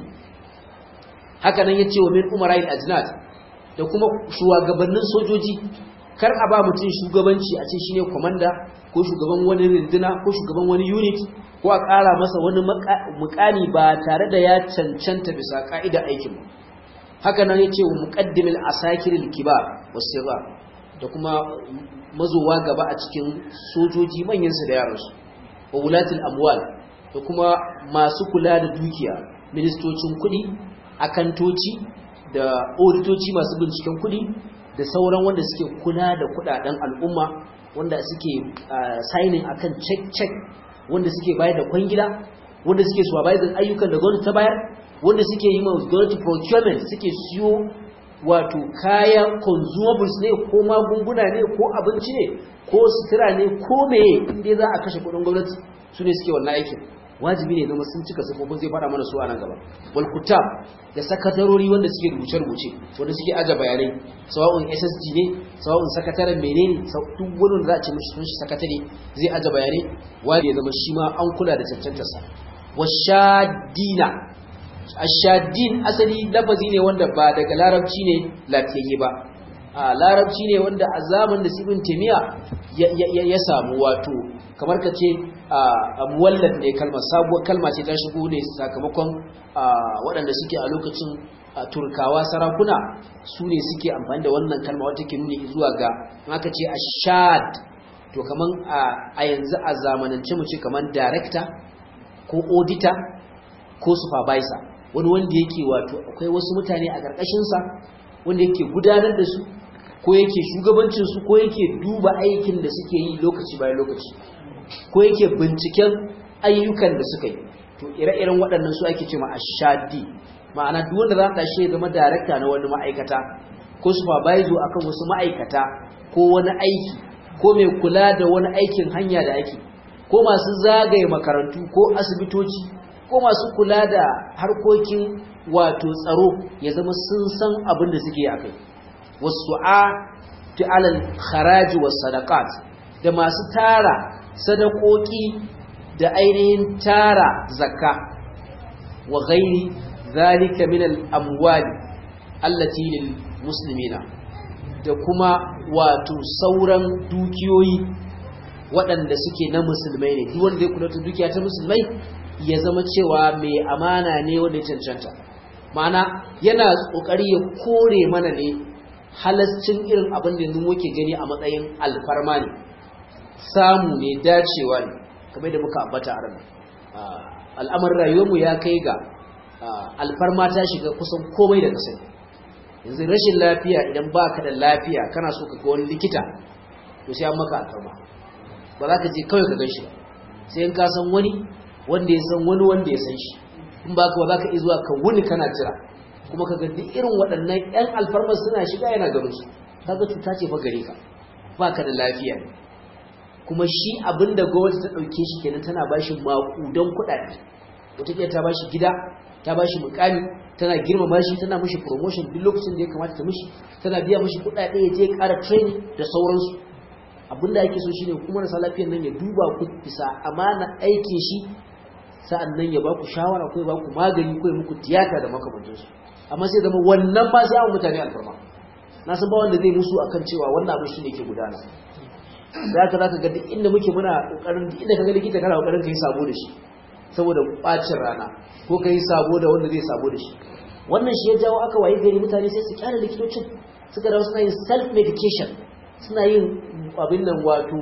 S1: haka nan ya ce wa min umara'il ajnad da kuma shugabannin sojoji kar a ba mutum shugabanci a ce shine komanda ko shugaban wani rinduna ko shugaban wani unit ko a ƙara masa wani mukami ba tare da ya cancanta bisa ka'ida aikin ba haka nan yace wa muqaddimil asakiril kibar wasiba da kuma mazowa gaba a cikin sojoji manyan su da yaran su wa wulatil amwal da kuma masu kula da dukiya ministocin kudi akantoci da auditoci masu binciken kudi da sauran wanda suke kula da kudaden al'umma wanda suke signing akan check wanda suke bayar da kwangila wanda suke supervising ayyukan da gwamnati ta bayar wanda suke yi ma gwamnati procurement suke siyo wato kayan consumables ne ko magunguna ne ko abinci ne ko sutura ne ko meye inda za a kashe kudin gwamnati su ne suke wannan aikin wajibi ne zama sun cika sifofin zai fada mana su a nan gaba wal kutab da sakatarori wanda suke rubuce wanda suke aje bayanai sawa'un SSG ne sawa'un sakataren menene duk wani da za a ce mishi sun shi sakatare zai aje bayanai wanda ya zama shi ma an kula da cancantar sa washadina ashadin asali lafazi ne wanda ba daga larabci ne lafiyayye ba a larabci ne wanda a zaman da Ibn Taymiyyah ya samu wato kamar ka ce muwallad ne kalmar sabuwar kalma ce ta shigo ne sakamakon waɗanda suke a lokacin turkawa sarakuna su ne suke amfani da wannan kalma wata ke nuni zuwa ga aka ce ashad to kaman a yanzu a zamanance mu ce kaman director ko auditor ko supervisor, wani wanda yake wato akwai wasu mutane a karkashin sa wanda yake gudanar da su ko yake shugabancin su ko yake duba aikin da suke yi lokaci bayan lokaci ko yake binciken ayyukan da suka yi. To ire-iren waɗannan su ake cewa ashadi, ma'ana duk wanda za ka shi ya zama director na wani ma'aikata ko supervisor akan wasu ma'aikata ko wani aiki ko mai kula da wani aikin hanya da ake ko masu zagaye makarantu ko asibitoci ko masu kula da harkokin wato tsaro ya zama sun san abin da suke akai. wasu'a ta alal kharaji was sadaqat, da masu tara sadakoki da ainihin tara zakka wa ghairi zalika min al amwali allati lil muslimina, da kuma wato sauran dukiyoyi waɗanda suke na musulmai ne. Duk wanda zai kula da dukiya ta musulmai ya zama cewa mai amana ne wanda ya cancanta, ma'ana yana kokari ya kore mana ne halascin irin abin da yanzu muke gani a matsayin alfarma ne, samu ne, dacewa ne, kamar da muka ambata a ranar. Al'amarin rayuwarmu ya kai ga alfarma ta shiga kusan komai da kasai. Yanzu rashin lafiya, idan ba ka da lafiya kana so ka ga wani likita to sai an maka alfarma, ba za ka je kawai ka gan shi sai in ka san wani wanda ya san wani wanda ya san shi, in ba ka ba za ka iya zuwa ka wuni kana jira, kuma ka ga duk irin waɗannan 'yan alfarmar suna shiga yana ganin su, kaga cuta ce fa gare ka, ba ka da lafiya ne. Kuma shi abinda gwamnati ta ɗauke shi kenan, tana ba shi maƙudan kuɗaɗe, wataƙila ta ba shi gida, ta ba shi mukami, tana girmama shi, tana mishi promotion duk lokacin da ya kamata ta mishi, tana biya mishi kuɗaɗe ya je ƙara training da sauransu. Abinda ake so shine kuma marasa lafiyar nan ya duba ku bisa amana aikin shi, sa'annan ya ba ku shawara ko ya ba ku magani ko ya muku tiyata da makamantansu. Amma sai zama wannan ba sai an mutane alfarma. Na san ba wanda zai musu akan cewa wannan abin shine ke gudana. Zaka ga duk inda muke muna kokarin, duk inda kaga likita kana kokarin kai sabo da shi saboda bacin rana, ko kai sabo da wanda zai sabo da shi. Wannan shi ya jawo aka waye gari mutane sai su kyale likitocin, suka dawo suna yin self medication, suna yin abin nan wato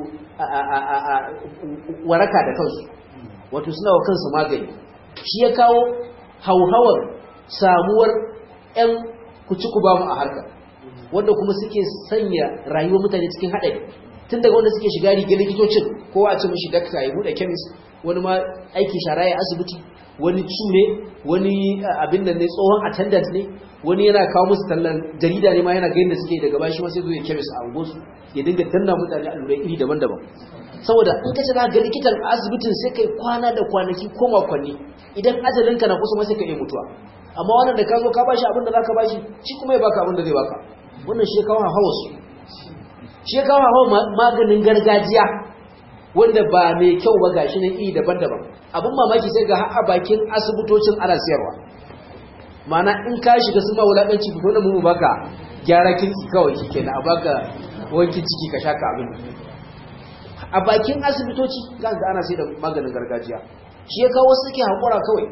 S1: waraka da kansu, wato suna wa kansu magani. Shi ya kawo hauhawar samuwar 'yan kuci-ku ba mu a harkar, wanda kuma suke sanya rayuwar mutane cikin haɗari. Tun daga wanda suke shiga rigar likitocin, kowa a ce mashi dakta ya buɗe kemis, wani ma aiki shara ya asibiti, wani ne, wani abin da ne tsohon attendant ne, wani yana kawo musu tallan jarida ne ma yana ganin da suke daga bashi ma sai zo ya kemis a angosu ya dinga danna mutane allurai iri daban-daban. Saboda in ka ce za ga likitan asibitin sai kai kwana da kwanaki ko makonni, idan ajalinka na kusa ma sai ka iya mutuwa. Amma wannan da ka zo ka bashi abin da za ka bashi, shi kuma ya baka abin da zai baka. Wannan shi ya kawo hawa su, shi ya kawo hawa maganin gargajiya wanda ba mai kyau ba, gashi nan iri daban-daban. Abin mamaki sai ga a bakin asibitocin ana siyarwa. Mana in ka shiga sun ma wulaƙanci fito da mu baka gyara kirki kawai shi kenan, a baka wankin ciki ka shaka abin. A bakin asibitoci za ga ana sai da maganin gargajiya. Shi ya kawo wasu suke haƙura kawai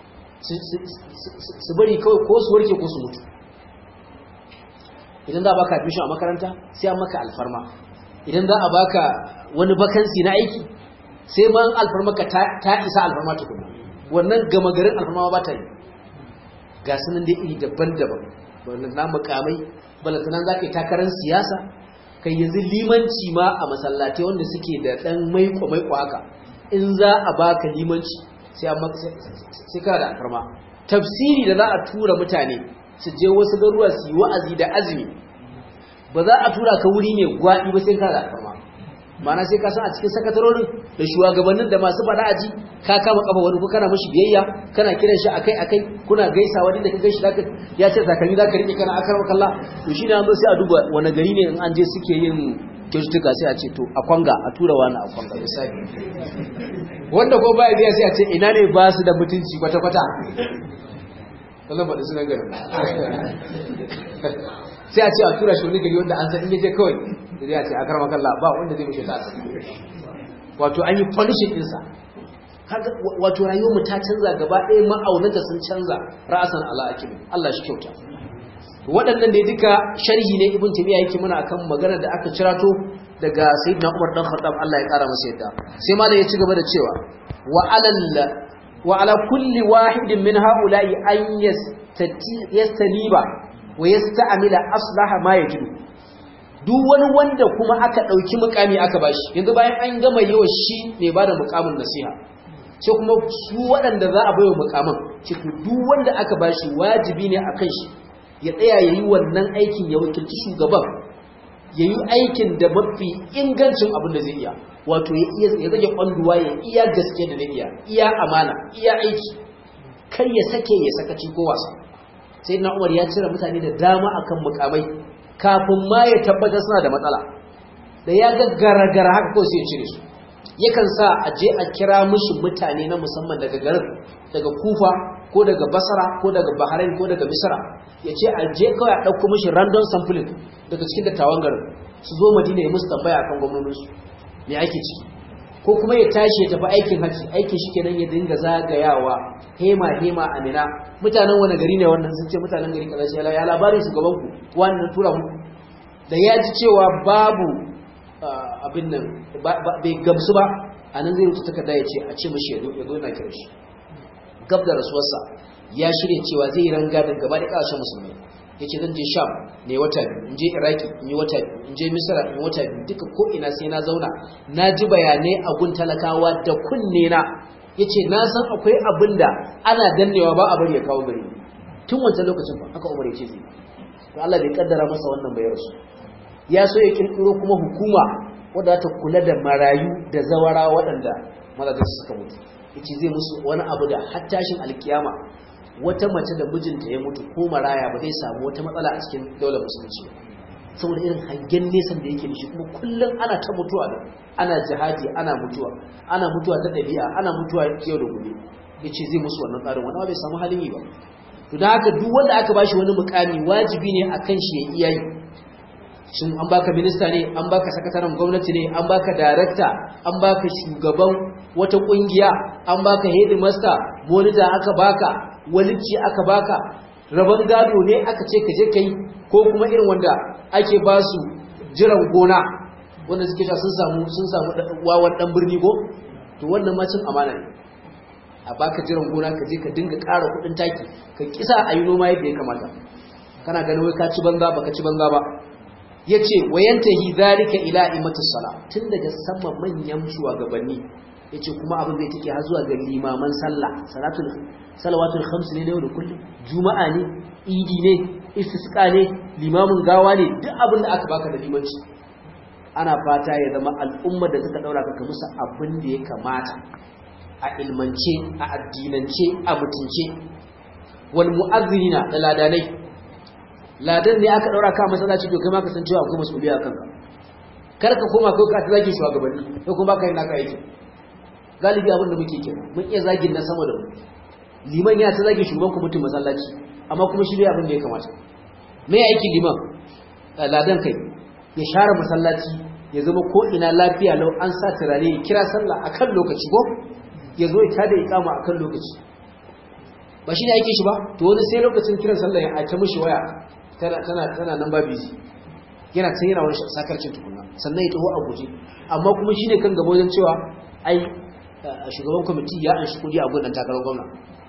S1: su bari kawai ko su warke ko su mutu. Idan za a baka admission a makaranta sai an maka alfarma, idan za a baka wani vacancy na aiki sai ma alfarma ka ta isa alfarma tukuna, wannan gama garin alfarma ba ta yi. Ga sunan da iri daban-daban, wannan na makamai, balatanan za ka yi takarar siyasa, kai yanzu limanci ma a masallatai wanda suke da ɗan maiko haka, in za a baka limanci sai kana da alfarma. Tafsiri da za a tura mutane su je wasu garuwa su yi wa'azi da azumi, ba za a tura ka wuri mai gwaɗi ba sai kana da alfarma. Ma'ana sai ka san a cikin sakatarorin da shugabannin da masu faɗa aji ka kama kafa wani ko kana mashi biyayya, kana kiran shi akai-akai, kuna gaisawa da ka gaishe zaka ya ce takalmi zaka rike kana akarwa kallah. To shine an zo sai a duba wani gari ne in an je suke yin kyaututtuka, sai a ce to a Kwanga a tura wani a Kwanga misali. Wanda ko baya biya sai a ce ina ne ba su da mutunci kwata-kwata. Allah ba da sunan garin. Sai a ce a tura shi wani gari wanda an san in yaje kawai sai a ce a karama kallah ba wanda zai mishi tsasa. Wato an yi punishing ɗinsa. Kaga wato rayuwar mu ta canza gaba ɗaya, ma'aunanta sun canza ra'asan ala akim. Allah shi kyauta. Waɗannan ne duka sharhi ne Ibn Taymiyyah yake mana akan magana da aka cirato daga sayyidina Umar dan Khattab Allah ya kara masa yadda sai ma da ya ci gaba da cewa wa ala kulli wahidin min haula'i an yastaniba wa yasta'mila aslaha ma yajidu duk wani wanda kuma aka dauki mukami aka bashi yanzu bayan an gama yawa shi mai bada mukamin nasiha sai kuma su waɗanda za a bayo mukamin cikin duk wanda aka bashi wajibi ne akan shi ya tsaya yayi wannan aikin ya wakilci shugaban yayi aikin da mafi ingancin abin da zai iya wato ya zage kwanduwa ya iya gaske da zai iya amana iya aiki kar ya sake ya sakaci ko wasa sai na Umar ya cire mutane da dama akan mukamai kafin ma ya tabbatar suna da matsala da ya ga garagara haka ko sai ya cire su yakan sa a je a kira mishi mutane na musamman daga garin daga Kufa ko daga Basra ko daga Bahrain ko daga Misra ya ce a je kawai a ɗauko mishi random sampling daga cikin dattawan garin su zo Madina ya musu tambaya akan gwamnoninsu me ake ciki ko kuma ya tashi ya tafi aikin haji aikin shi kenan ya dinga zagayawa hema a Mina mutanen wani gari ne wannan sun ce mutanen gari kaza sai ya labarin shugaban ku wannan tura muku da ya ji cewa babu abin nan bai gamsu ba anan zai rubuta takarda ya ce a ce mishi ya zo na kira shi gab da rasuwarsa ya shirya cewa zai yi ranga da gaba da ƙasashen musulmai ya ce zan je sham ne wata biyu in je iraki in yi wata biyu in je misra in yi wata biyu duka ko ina sai na zauna na ji bayanai a gun talakawa da kunne na ya ce na san akwai abin da ana dannewa ba a bari ya kawo gari tun wancan lokacin ba haka umar ya ce zai to Allah bai kaddara masa wannan bayar su ya so ya kirkiro kuma hukuma wadda ta kula da marayu da zawara waɗanda mazajen suka mutu yace zai musu wani abu da har tashin alkiyama wata mace da mijinta ya mutu ko maraya ba zai samu wata matsala a cikin daular musulunci saboda irin hangen nesan da yake da shi kuma kullum ana ta mutuwa da ana jihadi ana mutuwa ta ɗabi'a ana mutuwa yau da gobe yace zai musu wannan tsarin wanda bai samu halin yi ba to da haka duk wanda aka bashi wani mukami wajibi ne akan shi ya iya yi shin an baka minista ne an baka sakataren gwamnati ne an baka darakta an baka shugaban wata kungiya an baka headmaster monitor aka baka walicci aka baka rabon gado ne aka ce ka je kai ko kuma irin wanda ake ba su jiran gona wanda suke sha sun samu wawan dan birni ko to wannan ma cin amana ne a baka jiran gona ka je ka dinga ƙara kuɗin taki ka kisa a yi noma yadda ya kamata kana ganin wai ka ci banza baka ci banza ba yace wayantahi zalika ila imatus sala tun daga saman manyan shugabanni yace kuma abin zai take har zuwa ga limaman sallah salawatul khams ne yau da kullum juma'a ne idi ne istisqa ne limamin gawa ne duk abin da aka baka da limanci ana fata ya zama al'umma da suka daura ka musu abin da ya kamata a ilmance a addinance a mutunce wal mu'adhdhinina da ladanai ladan ne aka daura ka masallaci to kai ma ka san cewa akwai mas'uliya akan ka kar ka koma ko ka zagi shugabanni ko kuma baka yin naka aiki galibi abin da muke kenan mun iya zagin na sama da mu liman ya ta zagi shugaban ku mutum masallaci amma kuma shi bai abin da ya kamata me aiki liman ladan kai ya share masallaci ya zama ko ina lafiya lau an sa turare ya kira sallah akan lokaci ko ya zo ya tada iqama akan lokaci ba shi ne aiki shi ba to wani sai lokacin kiran sallah ya aika mishi waya tana nan ba busy yana can yana wani sakarcin tukuna sannan ya taho a guje amma kuma shine kan gaba wajen cewa ai shugaban kwamiti ya an shi kudi a gudan takarar gwamna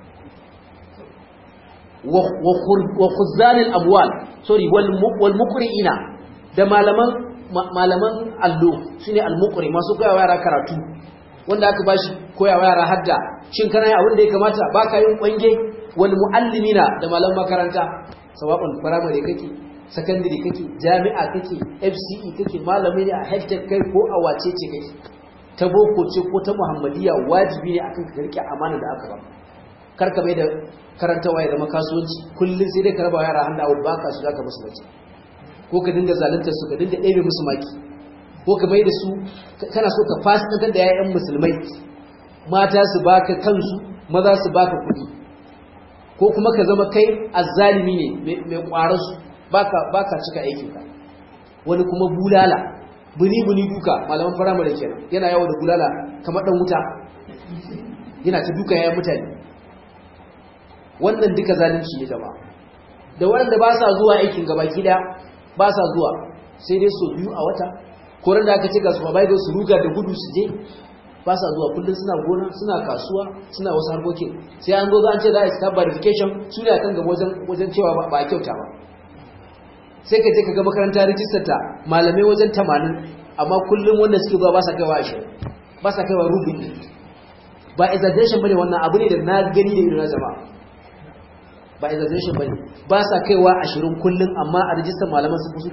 S1: wa khuzanil amwal wal muqri'ina da malaman allo shine al muqri masu koyawa yara karatu wanda aka bashi koyawa yara hadda shin kana yi abin da ya kamata baka yin kwange wal muallimina da malaman makaranta sawabin primary kake secondary kake jami'a kake FCE kake malami ne a health tech kai ko a wace ce kake ta boko ce ko ta muhammadiya wajibi ne akan ka rike amana da aka ba karka bai da karantawa ya zama kasuwanci kullun sai dai ka raba yara handa wa baka su zaka musu bace ko ka dinga zalunta su ka dinga ɗebe musu maki ko ka bai da su kana so ka fasikantar da yayan musulmai mata su baka kansu maza su baka kuɗi ko kuma ka zama kai azzalimi ne mai ƙwararsu baka cika aikinka wani kuma bulala buni duka malaman firamare kenan yana yawo da bulala kamar dan wuta yana ta duka yayin mutane wannan duka zalunci ne jama'a da wanda ba sa zuwa aikin gabaki da ba sa zuwa sai dai so biyu a wata ko ran da aka ce ga supervisor su ruga da gudu su je ba sa zuwa kullum suna gona suna kasuwa suna wasu harkokin sai an zo za a ce za a staff verification su ne akan gaba wajen cewa ba a kyauta ba sai ka je ka ga makaranta rijistar ta malamai wajen 80 amma kullum wanda suke zuwa ba sa kaiwa 20 ba sa kaiwa rubin ba exaggeration bane wannan abu ne da na gani da irin jama'a ba exaggeration bane ba sa kaiwa 20 kullum amma a rijistar malaman sun fi su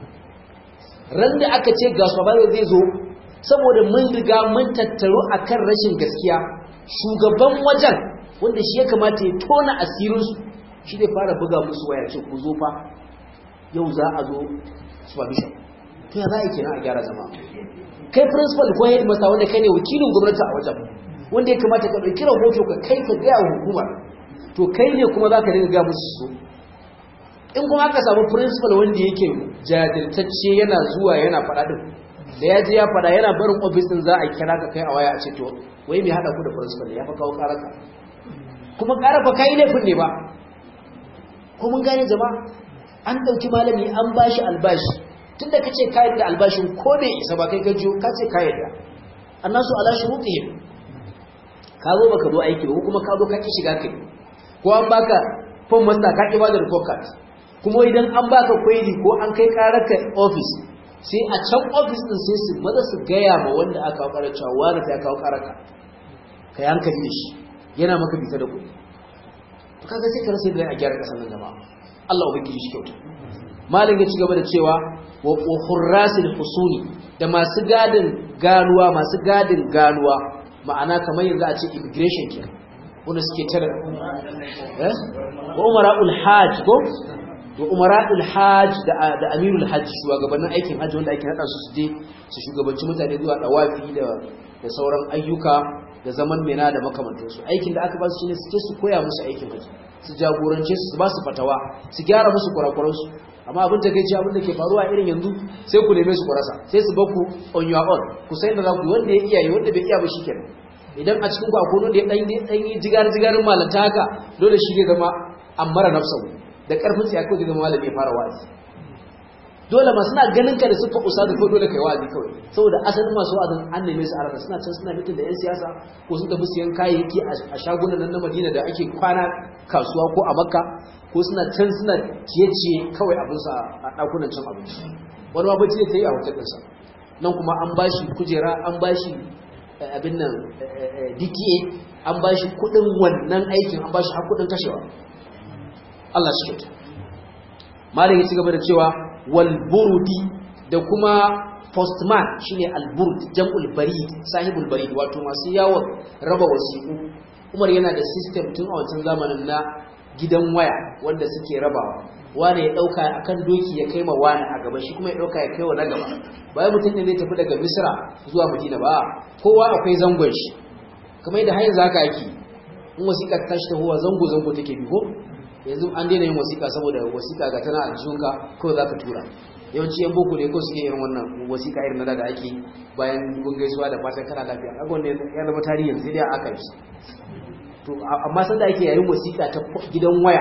S1: 80 ran da aka ce ga supervisor zai zo saboda mun riga mun tattaro akan rashin gaskiya shugaban wajen wanda shi ya kamata ya tona asirinsu shi zai fara buga musu waya ce ku zo fa yau za a zo supervision to ya za a kenan a gyara zama kai principal ko headmaster wanda kai ne wakilin gwamnati a wajen wanda ya kamata ka ɗauki rahoto ka kai ka gaya wa hukumar to kai ne kuma za ka dinga ga musu su in kuma aka samu principal wanda yake jajirtacce yana zuwa yana faɗa din da ya je ya faɗa yana barin office din za a kira ka kai a waya a ce to wai me hada ku da principal ya fa kawo karaka kuma karafa kai laifin ne ba ko mun gane jama'a an dauki malami an bashi albashi tunda kace kai da albashin ko bai isa ba kai ka jiyo ka ce kai da annasu ala shurutihim ka zo baka zo aiki ba kuma ka zo ka ki shiga kai ko an baka form master ka ki ba da report card kuma idan an baka kwaili ko an kai karaka office sai a can office din sai su maza su gaya ma wanda aka kawo karar cewa wani ta kawo karaka ka yi hankali da shi yana maka bisa da kuɗi to kaga sai ka rasa yadda a gyara ƙasar nan jama'a Allah ubangiji shi kyauta malam ya ci gaba da cewa wa hurrasil husuni da masu gadin ganuwa ma'ana kamar yanzu a ce immigration kenan wanda suke tare wa umara'ul hajj ko wa umara'ul hajj da amirul hajj shugabannin aikin hajji wanda ake nada su je su shugabanci mutane zuwa dawafi da sauran ayyuka da zaman mena da makamantansu aikin da aka ba su shine su koya musu aikin hajji su jagorance su ba su fatawa su gyara musu kurakuransu amma abin da kai abin da ke faruwa irin yanzu sai ku neme su kurasa sai su baku on your own ku sai da za ku wanda ya iya yi wanda bai iya ba shikenan idan a cikin ku akwai wanda ya dan yi jigarin malanta haka dole shi zai zama amara nafsahu da karfin sai akwai zama malami ya fara wa'azi dole ma suna ganin ka da sufa usadu ko dole kai wa'azi kawai saboda asalin masu wa'azin an neme su araka suna can suna mitin da yan siyasa ko sun tafi siyan kayayyaki a shagunan nan na Madina da ake kwana kasuwa ko a Makka ko suna can suna ciye-ciye kawai abin sa a dakunan can abinci wani ma bace ta yi a hotel ɗinsa nan kuma an bashi kujera an bashi abin nan DTA an bashi kudin wannan aikin an bashi har kudin kashewa Allah shi kyauta malam ya ci gaba da cewa wal burudi da kuma postman shine al burd jam'ul barid sahibul barid wato masu yawon raba wasiku Umar yana da system tun a wancan zamanin na gidan waya wanda suke rabawa wani ya dauka akan doki ya kai ma wani a gaba shi kuma ya dauka ya kai wa na gaba bayan mutum ne zai tafi daga Misra zuwa Madina ba kowa akwai zangon shi kamar yadda har yanzu haka yake in wasiƙa ta tashi tahowa zango take bi ko yanzu an daina yin wasiƙa saboda wasiƙa ga tana aljihunka kawai za ka tura yawanci yan boko ne ko suke irin wannan wasiƙa irin na da ake bayan gungaisuwa da fatan kana lafiya kaga wannan ya zama tarihi sai dai aka yi to amma san da ake yayin wasiƙa ta gidan waya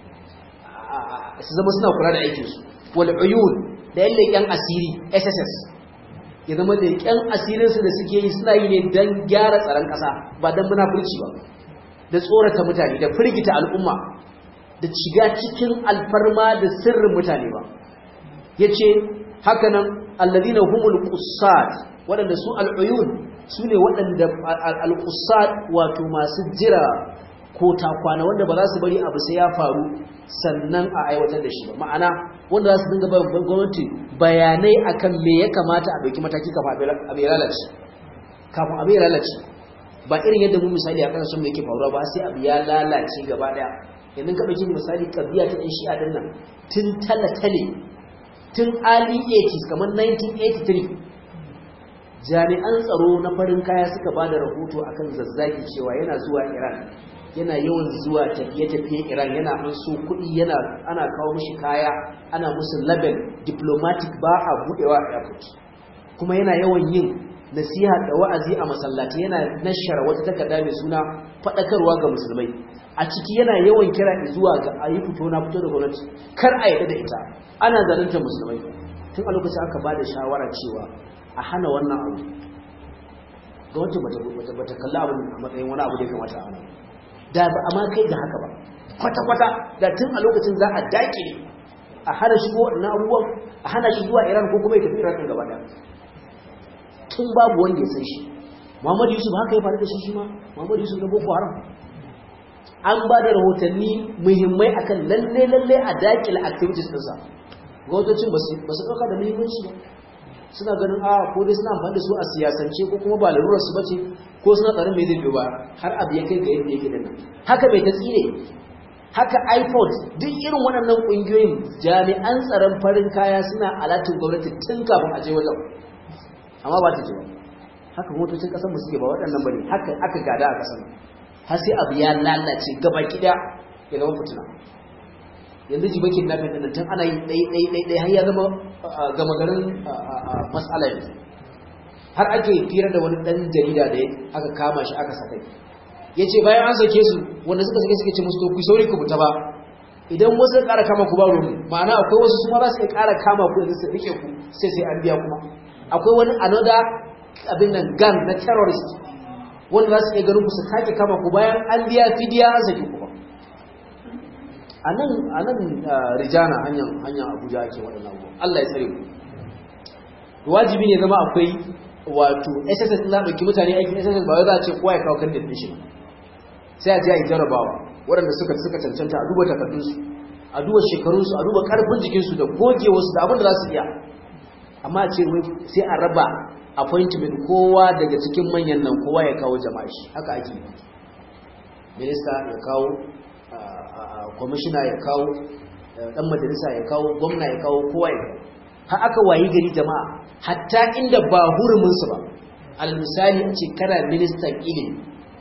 S1: su zama suna kula da aikin su wal uyun da yan leƙen asiri SSS ya zama leƙen asirin su da suke yi suna yi ne dan gyara tsaron ƙasa ba dan munafurci ba da tsorata mutane da firgita al'umma da shiga cikin alfarma da sirrin mutane ba yace haka nan alladina humul qussat wadanda su al'uyun sune wadanda al-qussat wato masu jira ko ta kwana wanda ba za su bari abu sai ya faru sannan a aiwatar da shi ba ma'ana wanda za su dinga ba gwamnati bayanai akan me ya kamata a dauki mataki kafin abu ya lalace ba irin yadda mu misali a kasashen mu yake faruwa ba sai abu ya lalace gaba daya yanzu ka ɗauki misali ƙabiya ta ɗan shi'a ɗin nan tun tale tun early 80s kamar 1983 jami'an tsaro na farin kaya suka ba da rahoto akan zazzaki cewa yana zuwa Iran yana yawan zuwa tafiye-tafiye Iran yana an so kuɗi ana kawo mishi kaya ana musu label diplomatic ba a buɗewa a airport kuma yana yawan yin nasiha da wa'azi a masallaci yana nashara wata takarda mai suna faɗakarwa ga musulmai a ciki yana yawan kira zuwa ga ayi fito na fito da gwamnati kar a yadda da ita ana zalunta musulmai tun a lokacin aka ba da shawara cewa a hana wannan abu gwamnati bata kalla abin a matsayin wani abu da ya kamata a hana da ba a ma kai ga haka ba kwata-kwata da tun a lokacin za a dakile a hana shigo waɗannan abubuwan a hana shi zuwa Iran ko kuma ya tafi Iran gaba ɗaya tun babu wanda ya san shi Muhammad Yusuf haka ya faru da shi ma Muhammad Yusuf na Boko Haram an ba da rahotanni muhimmai akan lalle a dakile activities ɗinsa gwamnatocin ba su ɗauka da muhimmanci ba suna ganin ko dai suna amfani da su a siyasance ko kuma ba larurar su bace ko suna tsarin mai zai biyo ba har abu ya kai ga yadda yake da nan haka bai ta tsire haka iPod duk irin waɗannan ƙungiyoyin jami'an tsaron farin kaya suna alatin gwamnati tun kafin a je wajen amma ba ta je ba haka motocin ƙasar mu suke ba waɗannan bane haka aka gada a ƙasar har sai abu ya lalace gaba kida ya zama fitina yanzu jiba kidnapping din tun ana yi ɗai har ya zama gama garin mas'ala yanzu har ake fira da wani ɗan jarida da aka kama shi aka sakai ya ce bayan an sake su wanda suka suke ce musu to ku sauri ku fita ba idan wasu ƙara kama ku ba rumu ma'ana akwai wasu su ma za su iya ƙara kama ku yanzu su rike ku sai an biya kuma akwai wani another abin nan gang na terrorist wanda za su iya ganin ku su sake kama ku bayan an biya fidiya an sake ku ba a nan rijana hanyar abuja ake waɗannan abubuwan Allah ya tsare mu wajibi ne zama akwai wato SSS na ɗauki mutane aikin SSS ba wai za a ce kowa ya kawo kan definition sai a je a yi jarabawa waɗanda suka cancanta a duba takardunsu a duba shekarunsu a duba ƙarfin jikinsu da gogewarsu da abin da za su iya amma a ce sai a raba appointment kowa daga cikin manyan nan kowa ya kawo jama'a shi haka ake yi minista ya kawo kwamishina ya kawo ɗan majalisa ya kawo gwamna ya kawo kowa ya kawo har aka wayi gari jama'a hatta inda ba huruminsu ba al misali a ce kana ministan ilimi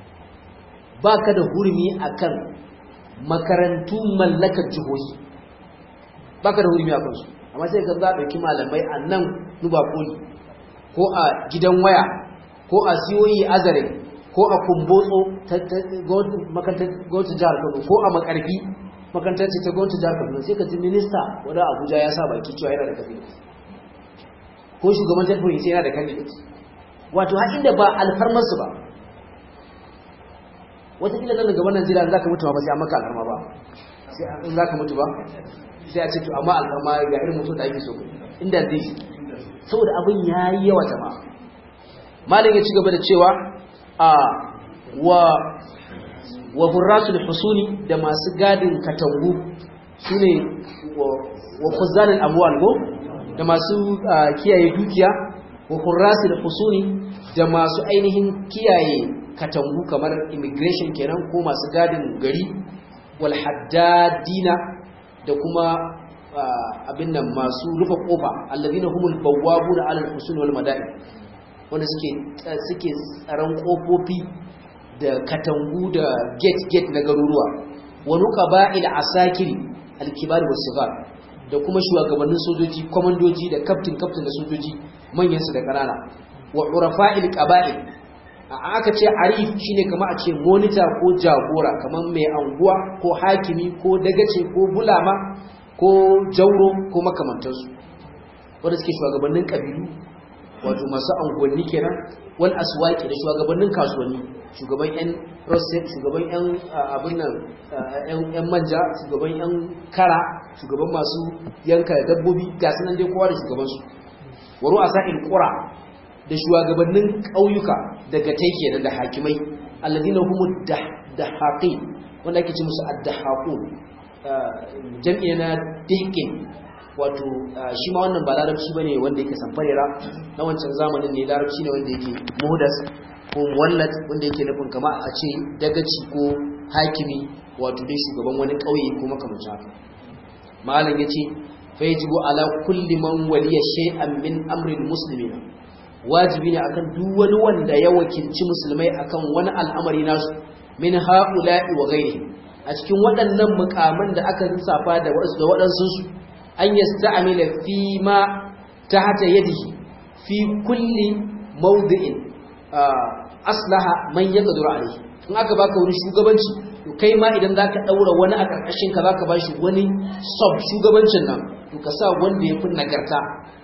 S1: ba ka da hurumi akan makarantu mallakar jihohi ba ka da hurumi a kansu amma sai ka za a ɗauki malamai a nan nuba koli ko a gidan waya ko a siyoyi azare ko a kumbotso makarantar gwamnatin jihar Kano ko a makarfi makarantar ce ta gwamnatin jihar Kano sai ka ji minista wadda Abuja ya sa baki cewa yana da candidate ko shugaban jami'ai sai yana da candidate wato har inda ba alfarmarsu ba wataƙila nan daga wannan jira za ka mutu ba sai an maka alfarma ba sai in za ka mutu ba sai a ce to amma alfarma ga irin mutu da ake so inda zai saboda abin ya yi yawa jama'a malin ya ci gaba da cewa wa hurrasul husuni da masu gadin katangu sune wa khuzanul amwal go da masu kiyaye dukiya wa hurrasul husuni da masu ainihin kiyaye katangu kamar immigration kenan ko masu gadin gari wal haddadina da kuma abin nan masu rufe kofa alladhina humul bawwabuna ala al-husun wal madain wanda suke tsaron kofofi da katangu da gate na garuruwa wa nuqaba'il asakiri al-kibar was sighar da kuma shugabannin sojoji komandoji da captain da sojoji manyan su da kanana wa urafa'il qaba'il aka ce arif shine kamar a ce monitor ko jagora kamar mai anguwa ko hakimi ko dagace ko bulama ko jauro ko makamantansu wanda suke shugabannin kabilu wato masu anguwanni kenan wal aswaqi da shugabannin kasuwanni shugaban yan rosse shugaban yan abin nan yan manja shugaban yan kara shugaban masu yanka dabbobi ga sunan dai kowa da shugaban su wa ru'asa'il qura da shugabannin ƙauyuka daga tai kenan da hakimai alladina humud dahaqi wanda ake ce musu ad-dahaqun jam'i na dikin wato shi ma wannan ba larabci bane wanda yake samfarera na wancan zamanin ne larabci ne wanda yake muhdas ko muwallad wanda yake nufin kama a ce dagaci ko hakimi wato dai shugaban wani ƙauye ko makamancin haka malam yace fa yajibu ala kulli man waliya shay'an min amri al-muslimin wajibi ne akan duk wani wanda ya wakilci musulmai akan wani al'amari nasu min ha'ula'i wa ghairihi a cikin waɗannan mukaman da aka lissafa da waɗansu su an yasta'mila fi ma tahta yadihi fi kulli mawdi'in aslaha man yaqdiru alayhi in aka baka wani shugabanci to kai ma idan zaka daura wani a karkashin ka zaka bashi wani sub shugabancin nan to ka sa wanda yafi nagarta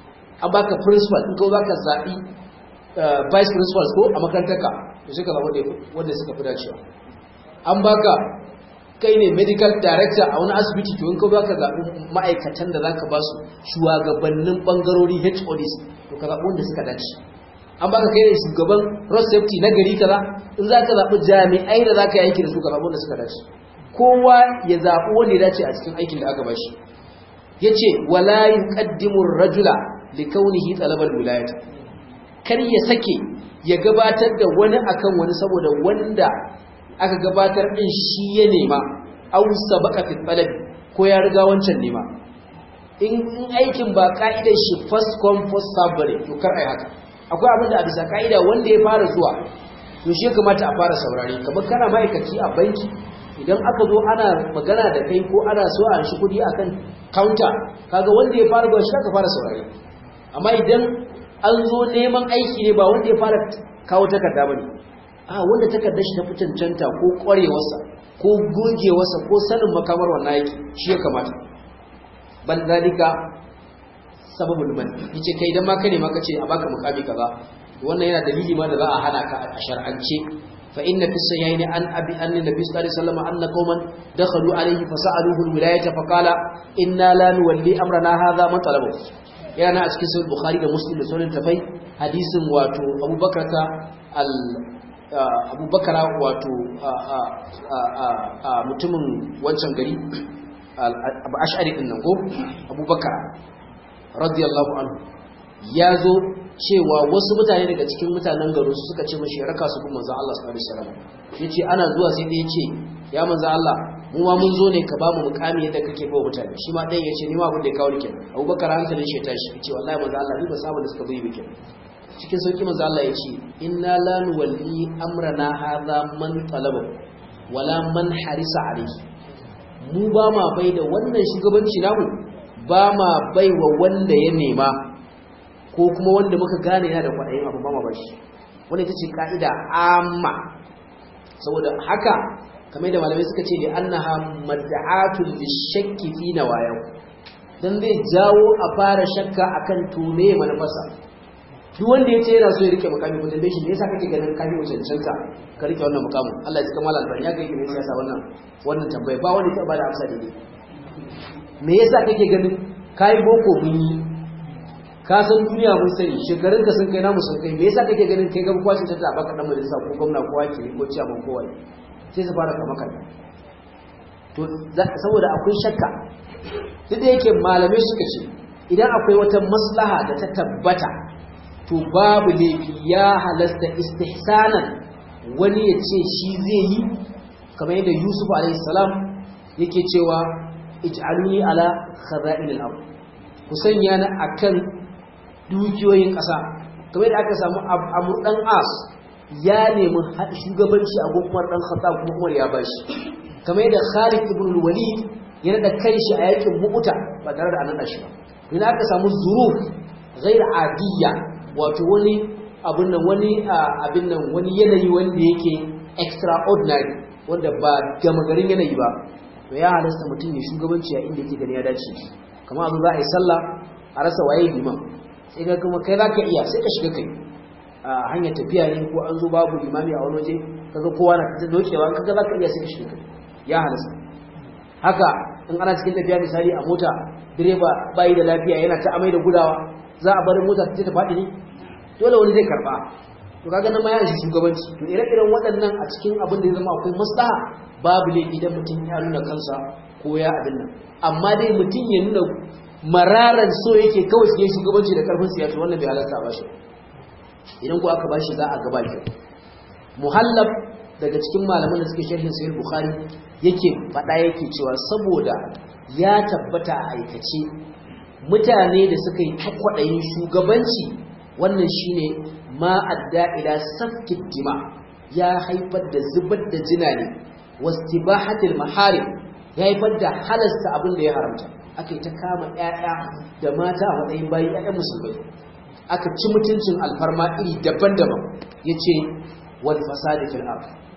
S1: an baka principal in ka zaka zabi vice principals ko a makarantarka to sai ka zama wanda suka fi dacewa an baka kai ne medical director a wani asibiti to in ka zaka zabi ma'aikatan da zaka ba su shugabannin bangarori HODs to ka zabi wanda suka dace an baka kai ne shugaban road safety na gari kaza in zaka zabi jami'ai da zaka yi aiki da su ka zabi wanda suka dace kowa ya zabi wanda ya dace a cikin aikin da aka bashi yace wala yuqaddimu ar-rajula likawnihi talaba al-wilayati kar ya sake ya gabatar da wani akan wani saboda wanda aka gabatar din shi ya nema aw sabaqa fi talab ko ya riga wancan nema in aikin ba kaidar shi first come first serve bare to kar ai haka akwai abin da a bisa kaida wanda ya fara zuwa to shi ya kamata a fara saurare kamar kana ma'aikaci a banki idan aka zo ana magana da kai ko ana so a shi kudi akan counter kaga wanda ya fara zuwa shi aka fara saurare amma idan an zo neman aiki ne ba wanda ya fara kawo takarda bane a wanda takardar shi ta fi cancanta ko kwarewarsa ko gogewarsa ko sanin makamar wannan aiki shi ya kamata ban zalika sababul man yace kai idan ma ka ne ma kace a baka mukami kaza wannan yana dalili ma da za a hana ka a shar'ance fa inna fi sayyi'in an abi anna nabiy sallallahu alaihi wasallam anna qauman dakhalu alayhi fasaluhu alwilayata faqala inna la nuwalli amrana hadha man talabu yana a cikin sahih bukhari da muslim da sunan tafai hadisin wato abubakar wato mutumin wancan gari abu ash'ari din nan ko abubakar radiyallahu anhu ya zo cewa wasu mutane daga cikin mutanen garin su suka ce mashi ya raka su bin manzon Allah sallallahu alaihi wasallam yace ana zuwa sai dai yace ya manzon Allah mu ma mun zo ne ka ba mu mukami yadda kake ba mutane shi ma dai yace ni ma abin da ya kawo ni kenan Abubakar hankalin shi ya tashi yace wallahi manzon Allah ni ba samu da suka bai bikin cikin sauki manzon Allah yace inna la nuwalli amrana hadha man talaba wala man harisa alayhi mu ba ma bai da wannan shugabanci namu ba ma bai wa wanda ya nema ko kuma wanda muka gane yana da kwaɗayin abu ba ma bashi wanda ita ce ka'ida amma saboda haka kamar da malamai suka ce da annaha mad'atul lishakki fi nawayahu dan zai jawo a fara shakka akan tone manufarsa duk wanda yace yana so ya rike mukami ko tambaye shi me yasa kake ganin kafi mutuncinka ka rike wannan mukamin Allah ya tsaka malal albani ya kai me yasa wannan tambaye ba wanda ya ba da amsa dai me yasa kake ganin kai boko mun yi ka san duniya mun sani shekarun ka sun kai namu sun kai me yasa kake ganin kai ga kwacin ta baka dan majalisa ko gwamna ko wakili ko ciyaman ko wani sai su fara kama kanka to saboda akwai shakka duk da yake malamai suka ce idan akwai wata maslaha da ta tabbata to babu laifi ya halasta istihsanan wani ya ce shi zai yi kamar yadda Yusuf alaihi salam yake cewa ij'aluni ala khaza'inil ard ku sanya ni akan dukiyoyin ƙasa kamar da aka samu Amr dan As ya nemi shugabanci a Umar dan Khattab kuma Umar ya bashi kamar da Khalid ibn al-Walid ya nada kanshi a yakin Mu'ta ba tare da an nada shi ba idan aka samu zuruf ghair adiyya wato wani wani yanayi wanda yake extraordinary wanda ba gama garin yanayi ba to ya halasta mutum ya shugabanci a inda yake gani ya dace kamar azu za a yi sallah a rasa waye liman sai ga kuma kai zaka iya sai ka shiga kai a hanyar tafiya ne ko an zo babu limami a wani waje kaga kowa na ta dokewa kaga zaka iya sai ka shiga kai ya halasta haka in ana cikin tafiya misali a mota direba bai da lafiya yana ta amai da gudawa za a bar mota ta faɗi ne dole wani zai karba to kaga nan ma ya shi shugabanci to ire-iren waɗannan a cikin abin da ya zama akwai maslaha babu ne idan mutum ya nuna kansa ko ya abin nan amma dai mutum ya nuna mararan so yake kawai su yi shugabanci da karfin siyasa wannan bai halarta ba shi idan ko aka bashi za a gaba ki muhallab daga cikin malaman da suke sharhin sahih bukhari yake faɗa yake cewa saboda ya tabbata a aikace mutane da suka yi takwaɗayin shugabanci wannan shine ma adda ila safki dima ya haifar da zubar da jina ne wastibahatil maharim ya haifar da halasta abin da ya haramta aka yi ta kama ƴaƴa da mata a matsayin bayi ƴaƴan musulmai aka ci mutuncin alfarma iri daban-daban yace wal fasadi fil ard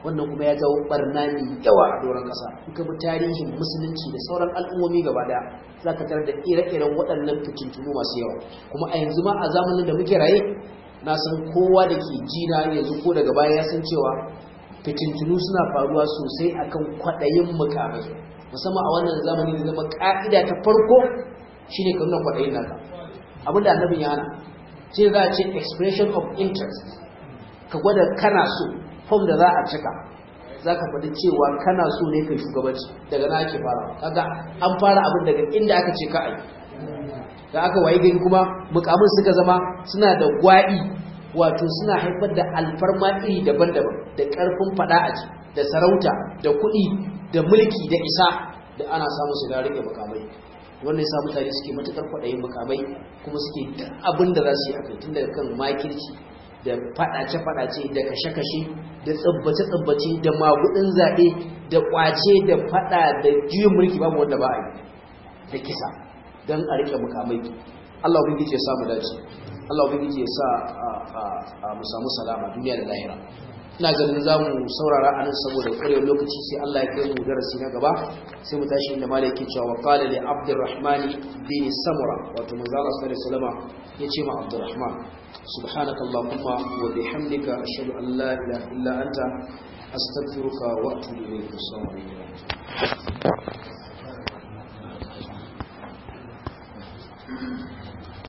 S1: wannan kuma ya jawo barna mai yawa a doron ƙasa. In ka bi tarihin musulunci da sauran al'ummomi gaba daya za ka tarar da ire-iren waɗannan fitintunu masu yawa. Kuma a yanzu ma a zamanin da muke raye na san kowa da ke ji na yanzu ko daga baya ya san cewa fitintunu suna faruwa sosai akan kwaɗayin mukamai, musamman a wannan zamani da zama ƙa'ida ta farko shine ka nuna kwaɗayin naka. Abin da annabin ya hana sai za a ce expression of interest, ka gwada kana so, fom da za a cika za ka faɗi cewa kana so ne kai shugabanci, daga na ake fara. Kaga an fara abin daga inda aka ce ka ai, da aka wayi gari kuma mukamin suka zama suna da gwaɗi, wato suna haifar da alfarma iri daban-daban, da ƙarfin faɗa a ji, da sarauta, da kuɗi, da mulki, da isa, da ana samun su da rike mukamai. Wannan yasa mutane suke matukar kwaɗayin mukamai, kuma suke duk abin da za su yi a kai, tun daga kan makirci da faɗace-faɗace da kashe-kashe da tsabbace-tsabbace da magudin zaɓe da ƙwace da faɗa da juyin mulki, babu wanda ba a yi, da kisa don a riƙe mukamai. Allah ubangiji ya samu dace, Allah ubangiji ya sa mu samu salama duniya da lahira. Ina ganin za mu saurara a nan saboda ƙwarewar lokaci, sai Allah ya kai mu darasi na gaba sai mu tashi inda malai yake cewa wa qala li Abdurrahman bin Samura, wato manzo Allah sallallahu alaihi wasallam yace ma Abdurrahman, subhanakallahumma wa bihamdika ashhadu an la ilaha illa anta astaghfiruka wa atubu ilayk. Assalamu alaikum.